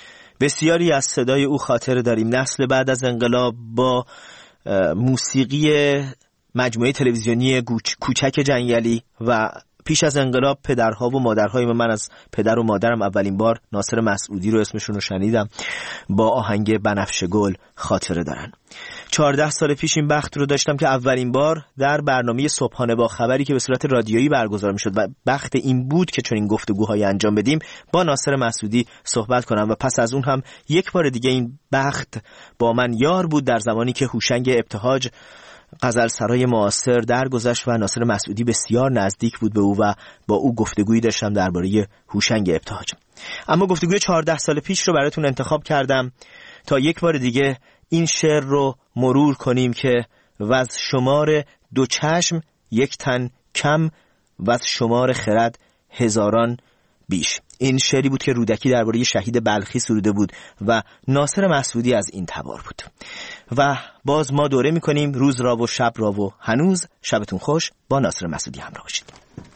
بسیاری از صدای او خاطره داریم. نسل بعد از انقلاب با موسیقی مجموعه تلویزیونی کوچک جنگلی و پیش از انقلاب پدرها و مادرهای من از پدر و مادرم اولین بار ناصر مسعودی رو اسمشون رو شنیدم، با آهنگ بنفشه گل خاطره دارن. 14 سال پیش این بخت رو داشتم که اولین بار در برنامه صبحانه با خبری که به صورت رادیویی برگزار میشد و بخت این بود که چنین گفتگوهای انجام بدیم با ناصر مسعودی صحبت کنم و پس از اون هم یک بار دیگه این بخت با من یار بود در زمانی که هوشنگ ابتهاج غزل سرای معاصر درگذشت و ناصر مسعودی بسیار نزدیک بود به او و با او گفتگویی داشتم درباره هوشنگ ابتهاج. اما گفتگوی 14 سال پیش رو براتون انتخاب کردم تا یک بار دیگه این شعر رو مرور کنیم که وز شمار دو چشم یک تن کم وز شمار خرد هزاران بیش. این شعری بود که رودکی درباره شهید بلخی سروده بود و ناصر مسعودی از این تبار بود. و باز ما دوره میکنیم روز را و شب را و هنوز. شبتون خوش. با ناصر مسعودی همراه باشید.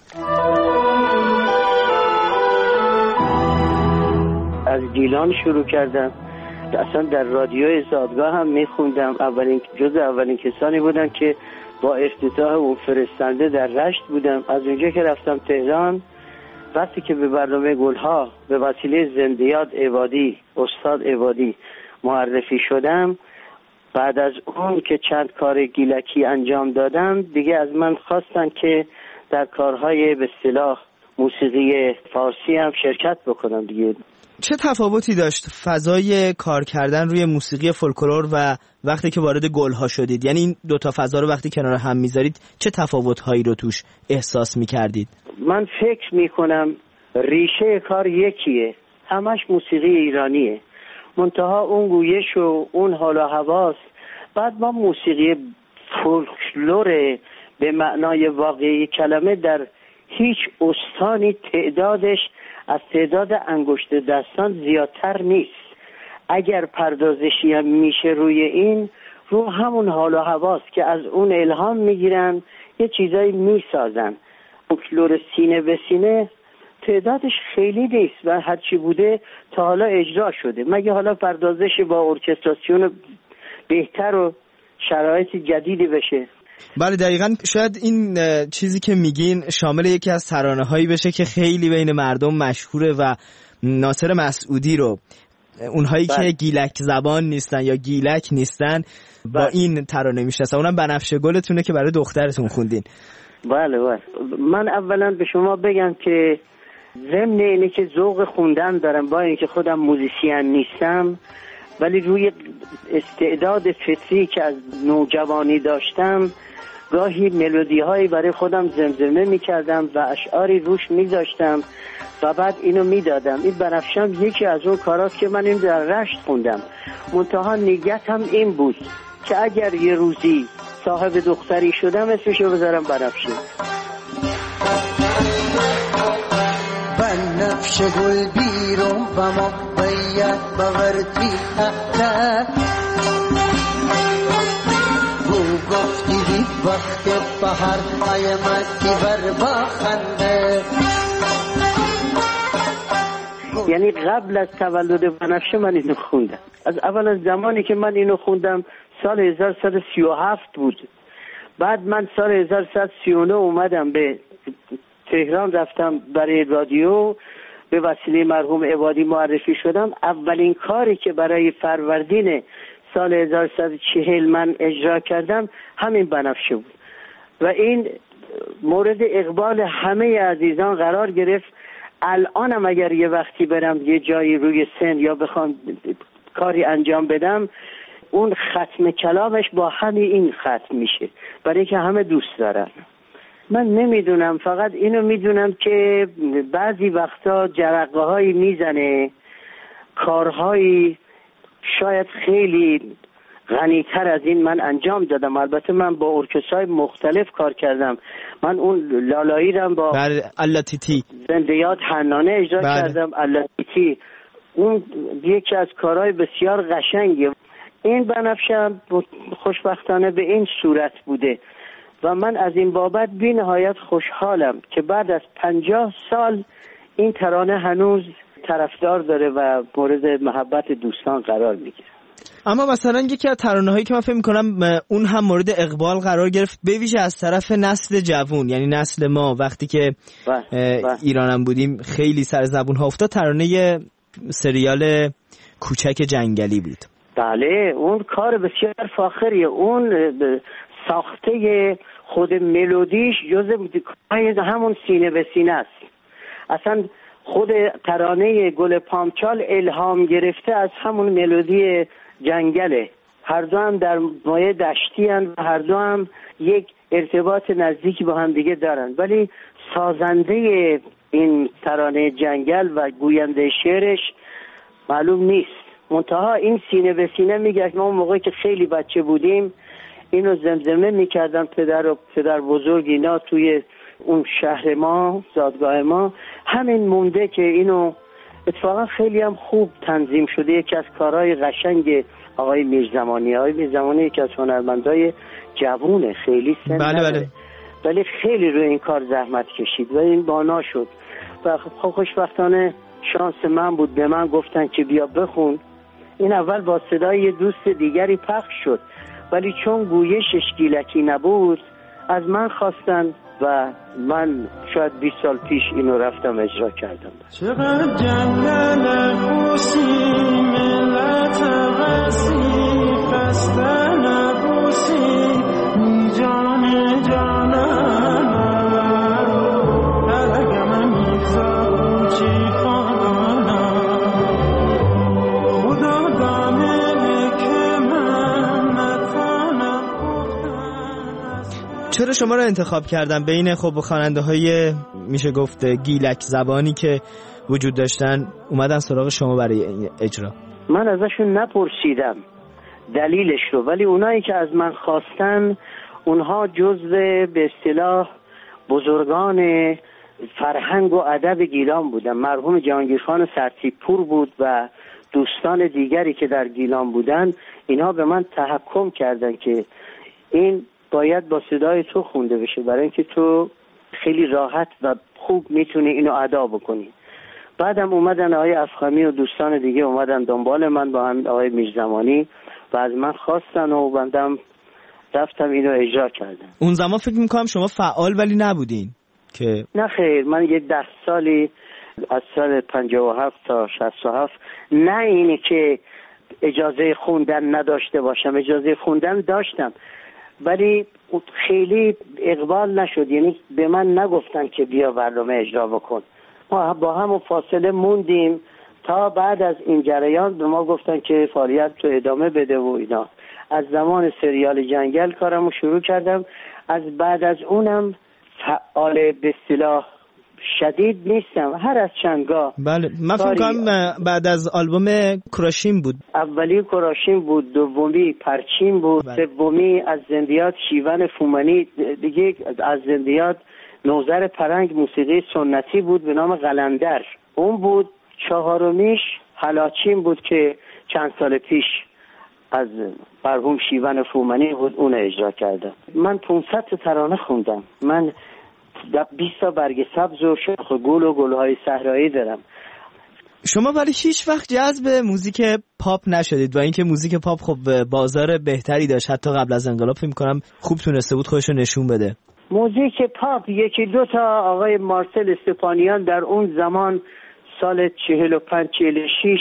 از گیلان شروع کردم، اصلا در رادیوی زادگاه هم میخوندم. اولین کسانی بودم که با افتتاح اون فرستنده در رشت بودم. از اونجا که رفتم تهران، وقتی که به برنامه گلها به وسیله زندیات عبادی، استاد عبادی معرفی شدم، بعد از اون که چند کار گیلکی انجام دادم، دیگه از من خواستن که در کارهای به اصطلاح موسیقی فارسی هم شرکت بکنم دیگه. چه تفاوتی داشت فضای کار کردن روی موسیقی فولکلور و وقتی که وارد گلها شدید؟ یعنی این دوتا فضا رو وقتی کنار هم میذارید چه تفاوت‌هایی رو توش احساس میکردید؟ من فکر میکنم ریشه کار یکیه، همش موسیقی ایرانیه، منتها اون گویش و اون حال و هواست. بعد ما موسیقی فولکلور به معنای واقعی کلمه در هیچ استانی تعدادش از تعداد انگشت دستان زیادتر نیست. اگر پردازشی هم میشه روی این، رو همون حال و حواست که از اون الهام میگیرن یه چیزایی میسازن. فولکلور سینه به سینه تعدادش خیلی نیست و هرچی بوده تا حالا اجرا شده، مگه حالا پردازش با ارکستراسیون بهتر و شرایط جدیدی بشه. بله دقیقاً. شاید این چیزی که میگین شامل یکی از ترانه‌هایی بشه که خیلی بین مردم مشهوره و ناصر مسعودی رو اونهایی که گیلک زبان نیستن یا گیلک نیستن با این ترانه میشناسن. اونم بنفشه گلتونه که برای دخترتون خوندین. بله. من اولا به شما بگم که ضمن اینه که ذوق خوندن دارم، با اینکه خودم موزیسین نیستم، ولی روی استعداد فطری که از نوجوانی داشتم گاهی ملودی هایی برای خودم زمزمه میکردم و اشعاری روش میذاشتم و بعد اینو میدادم. این بنفشم یکی از اون کاراست که من این در رشت خوندم. منتها نیتم این بود که اگر یه روزی صاحب دختری شدم اسمشو بذارم بنفشه. بنفشه گل بیرون و موقعیت بغرتی احتر بو گفتی بی وقت بحر قیمتی بر بخنده. یعنی قبل از تولد بنفشه من اینو خوندم. از اول از زمانی که من اینو خوندم سال 1137 بود. بعد من سال 1139 اومدم به تهران، رفتم برای رادیو، به وسیله مرحوم عبادی معرفی شدم. اولین کاری که برای فروردین سال 1140 من اجرا کردم همین بنفشه بود و این مورد اقبال همه عزیزان قرار گرفت. الانم اگر یه وقتی برم یه جایی روی سن یا بخوام کاری انجام بدم، اون ختم کلامش با همین این ختم میشه، برای که همه دوست دارن. من نمیدونم، فقط اینو میدونم که بعضی وقتا جرقه هایی میزنه، کارهایی شاید خیلی غنیتر از این من انجام دادم. البته من با ارکسترهای مختلف کار کردم. من اون لالایی رو با اللاتیتی زنده یاد حنانه اجرا کردم. اللاتیتی اون یکی از کارهای بسیار قشنگه. این بنفشه خوشبختانه به این صورت بوده و من از این بابت بی نهایت خوشحالم که بعد از 50 سال این ترانه هنوز طرفدار داره و مورد محبت دوستان قرار میگیره. اما مثلا یکی از ترانه‌هایی که من فکر می‌کنم اون هم مورد اقبال قرار گرفت، به ویژه از طرف نسل جوان، یعنی نسل ما وقتی که ایرانم بودیم خیلی سر زبون ها افتاد، ترانه سریال کوچک جنگلی بود. بله اون کار بسیار فاخریه. اون ساخته خود ملودیش جزء همون سینه به سینه است. اصلا خود ترانه گل پامچال الهام گرفته از همون ملودی جنگله. هر دو هم در مایه دشتی هن و هر دو هم یک ارتباط نزدیکی با هم دیگه دارن، ولی سازنده این ترانه جنگل و گوینده شعرش معلوم نیست. منتها این سینه به سینه میگه ما اون موقع که خیلی بچه بودیم اینو زمزمه میکردن پدر و پدر بزرگ اینا توی اون شهر ما، زادگاه ما. همین مونده که اینو اتفاقا خیلی هم خوب تنظیم شده. یکی از کارهای قشنگ آقای میرزمانی. آقای میرزمانی یکی از هنرمندای جوونه، خیلی سن نداره، ولی خیلی روی این کار زحمت کشید و این بانا شد و خوشبختانه شانس من بود. به من گفتن که بیا بخون. این اول با صدای یه دوست دیگری پخش شد، ولی چون گویشش گیلکی نبود از من خواستن و من شاید 20 سال پیش اینو رفتم اجرا کردم. چقدر جنگل خوشی ملت وسیع خسته نبوسی جان جانم هرگم میفتا چی خانم خدا دانه که من نتانم. چرا شما رو انتخاب کردم بین خب خواننده های میشه گفت گیلک زبانی که وجود داشتن اومدن سراغ شما برای اجرا؟ من ازشون نپرسیدم دلیلش رو، ولی اونایی که از من خواستن اونها جزو به اصطلاح بزرگان فرهنگ و ادب گیلان بودم. مرحوم جهانگیرخان سرتیپور بود و دوستان دیگری که در گیلان بودن، اینها به من تحکم کردن که این باید با صدای تو خونده بشه، برای اینکه تو خیلی راحت و خوب میتونی اینو ادا بکنی. بعدم اومدن آقای افخمی و دوستان دیگه اومدن دنبال من با هم آقای میرزمانی و از من خواستن و بندم رفتم اینو اجرا کردم. اون زمان فکر میکنم شما فعال ولی نبودین که؟ نه خیر، من یه 10 سالی از سال 57 تا 67 نه اینی که اجازه خوندن نداشته باشم، اجازه خوندن داشتم ولی خیلی اقبال نشد، یعنی به من نگفتن که بیا برنامه اجرا بکن. ما با همون فاصله موندیم تا بعد از این جریان به ما گفتن که فعالیت تو ادامه بده و اینا. از زمان سریال جنگل کارمو شروع کردم. از بعد از اونم فعال به اصطلاح شدید نیستم، هر از چندگاه. بله، من فکر کنم بعد از آلبوم کراشیم بود. اولی کراشیم بود، دومی پرچین بود، سومی از زندیات شیون فومنی، دیگه از زندیات نوذر پرنگ موسیقی سنتی بود به نام قلندر اون بود. چهارمیش هلاچین بود که چند سال پیش از مرحوم شیون فومنی بود، اون اجرا کردم. من 500 ترانه خوندم. من 20 تا برگ سبز و شاخ گل و گلهای صحرایی دارم. شما ولی هیچ وقت جذب موزیک پاپ نشدید و اینکه موزیک پاپ خب بازار بهتری داشت، حتی قبل از انقلاب فکر می‌کنم خوب تونسته بود خودش رو نشون بده. موزیک پاپ یکی دو تا آقای مارسل استپانیان در اون زمان سال 45 46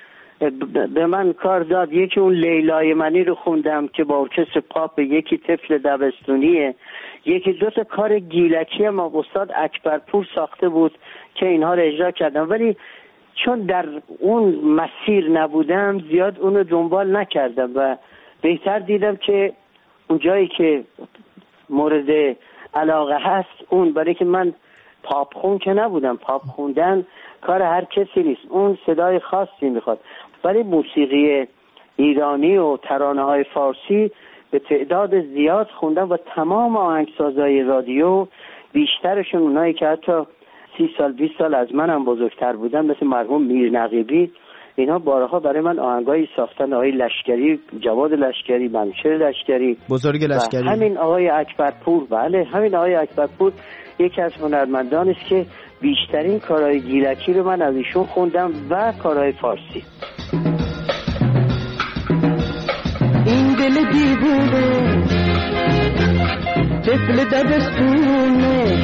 به من کار داد. یکی اون لیلای منی رو خوندم که با ارکستر پاپ، یکی طفل دبستونیه، یکی دو تا کار گیلکی ما استاد اکبرپور ساخته بود که اینها رو اجرا کردم، ولی چون در اون مسیر نبودم زیاد اونو دنبال نکردم و بهتر دیدم که اون جایی که مورد علاقه هست اون، برای که من پاپ خون که نبودم. پاپ خوندن کار هر کسی نیست، اون صدای خاصی میخواد. ولی موسیقی ایرانی و ترانه های فارسی به تعداد زیاد خوندم و تمام آهنگسازای رادیو، بیشترشون اونایی که حتی 30 سال 20 سال از منم بزرگتر بودن، مثل مرحوم میر نقیبی، اینا بارها برای من آهنگایی ساختن. آقای لشکری، جواد لشکری، منوچهر لشکری، بزرگ لشکری، همین آقای اکبرپور. بله، همین آقای اکبرپور یکی از هنرمندان است که بیشترین کارهای گیلکی رو من از ایشون خوندم و کارهای فارسی. این دل دیوونه طفل دبستونه،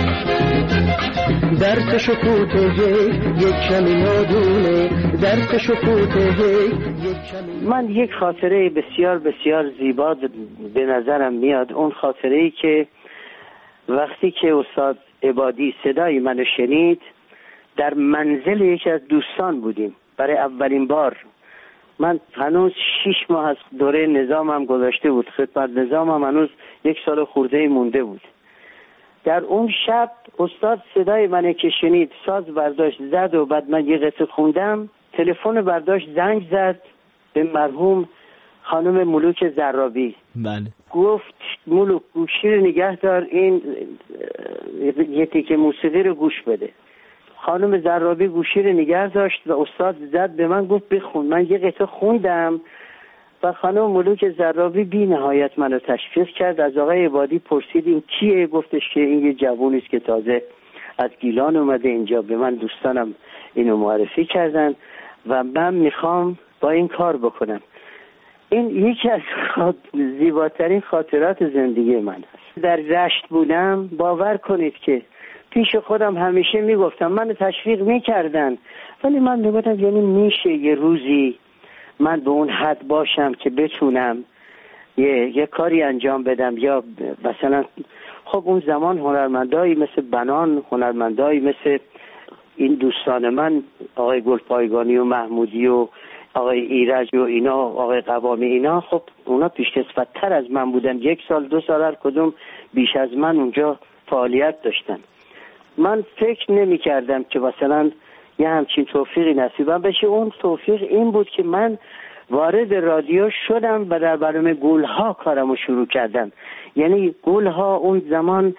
درس شکوته یک کمی نادونه، درس شکوته یک کمی. من یک خاطره بسیار بسیار زیبا به نظرم میاد. اون خاطره‌ای که وقتی که استاد عبادی صدای منو شنید، در منزل یکی از دوستان بودیم برای اولین بار. من هنوز 6 ماه از دوره نظامم گذشته بود، خدمت نظامم هنوز 1 سال خورده مونده بود. در اون شب استاد صدای منو که شنید ساز برداشت زد و بعد من یه قطعه خوندم، تلفن برداشت زنگ زد به مرحوم خانم ملوک زرابی. بله. گفت ملوک گوشی رو نگه دار، این یه تیکه موسیقی رو گوش بده. خانم زرابی گوشی رو نگه داشت و استاد زد به من گفت بخون. من یه قطعه خوندم و خانم ملوک زرابی بی نهایت منو تشویق کرد. از آقای عبادی پرسید این کیه؟ گفتش که این یه جوونی است که تازه از گیلان اومده اینجا، به من دوستانم اینو معرفی کردن و من میخوام با این کار بکنم. این یکی از زیباترین خاطرات زندگی من هست. در رشت بودم، باور کنید که پیش خودم همیشه میگفتم، منو تشویق میکردن ولی من میگفتم یعنی میشه یه روزی من به اون حد باشم که بتونم یه کاری انجام بدم، یا مثلا خب اون زمان هنرمندایی مثل بنان، هنرمندایی مثل این دوستان من، آقای گلپایگانی و محمودی و آقای ایرج و اینا، آقای قوامی، اینا خب اونا پیشکسوت‌تر از من بودن، 1 سال 2 سال هر کدوم بیش از من اونجا فعالیت داشتن. من فکر نمی کردم که مثلا یه همچین توفیقی نصیبم بشه. اون توفیق این بود که من وارد رادیو شدم و در برنامه گلها کارمو شروع کردم. یعنی گلها اون زمان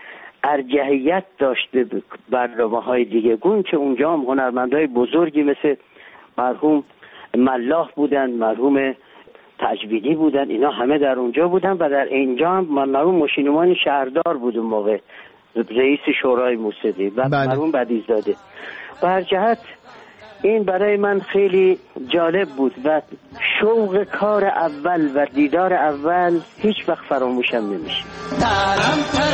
ارجحیت داشته برنامه‌های دیگه گون که اونجا هم هنرمندای بزرگی مثل مرحوم ملاح بودن، مرحوم تجویدی بودن، اینا همه در اونجا بودن و در اینجا هم مرحوم مشینوان شهردار بود اون موقع رئیس شورای موسیقی و مرحوم بدیع‌زاده. به هر جهت این برای من خیلی جالب بود و شوق کار اول و دیدار اول هیچ وقت فراموشم نمیشه.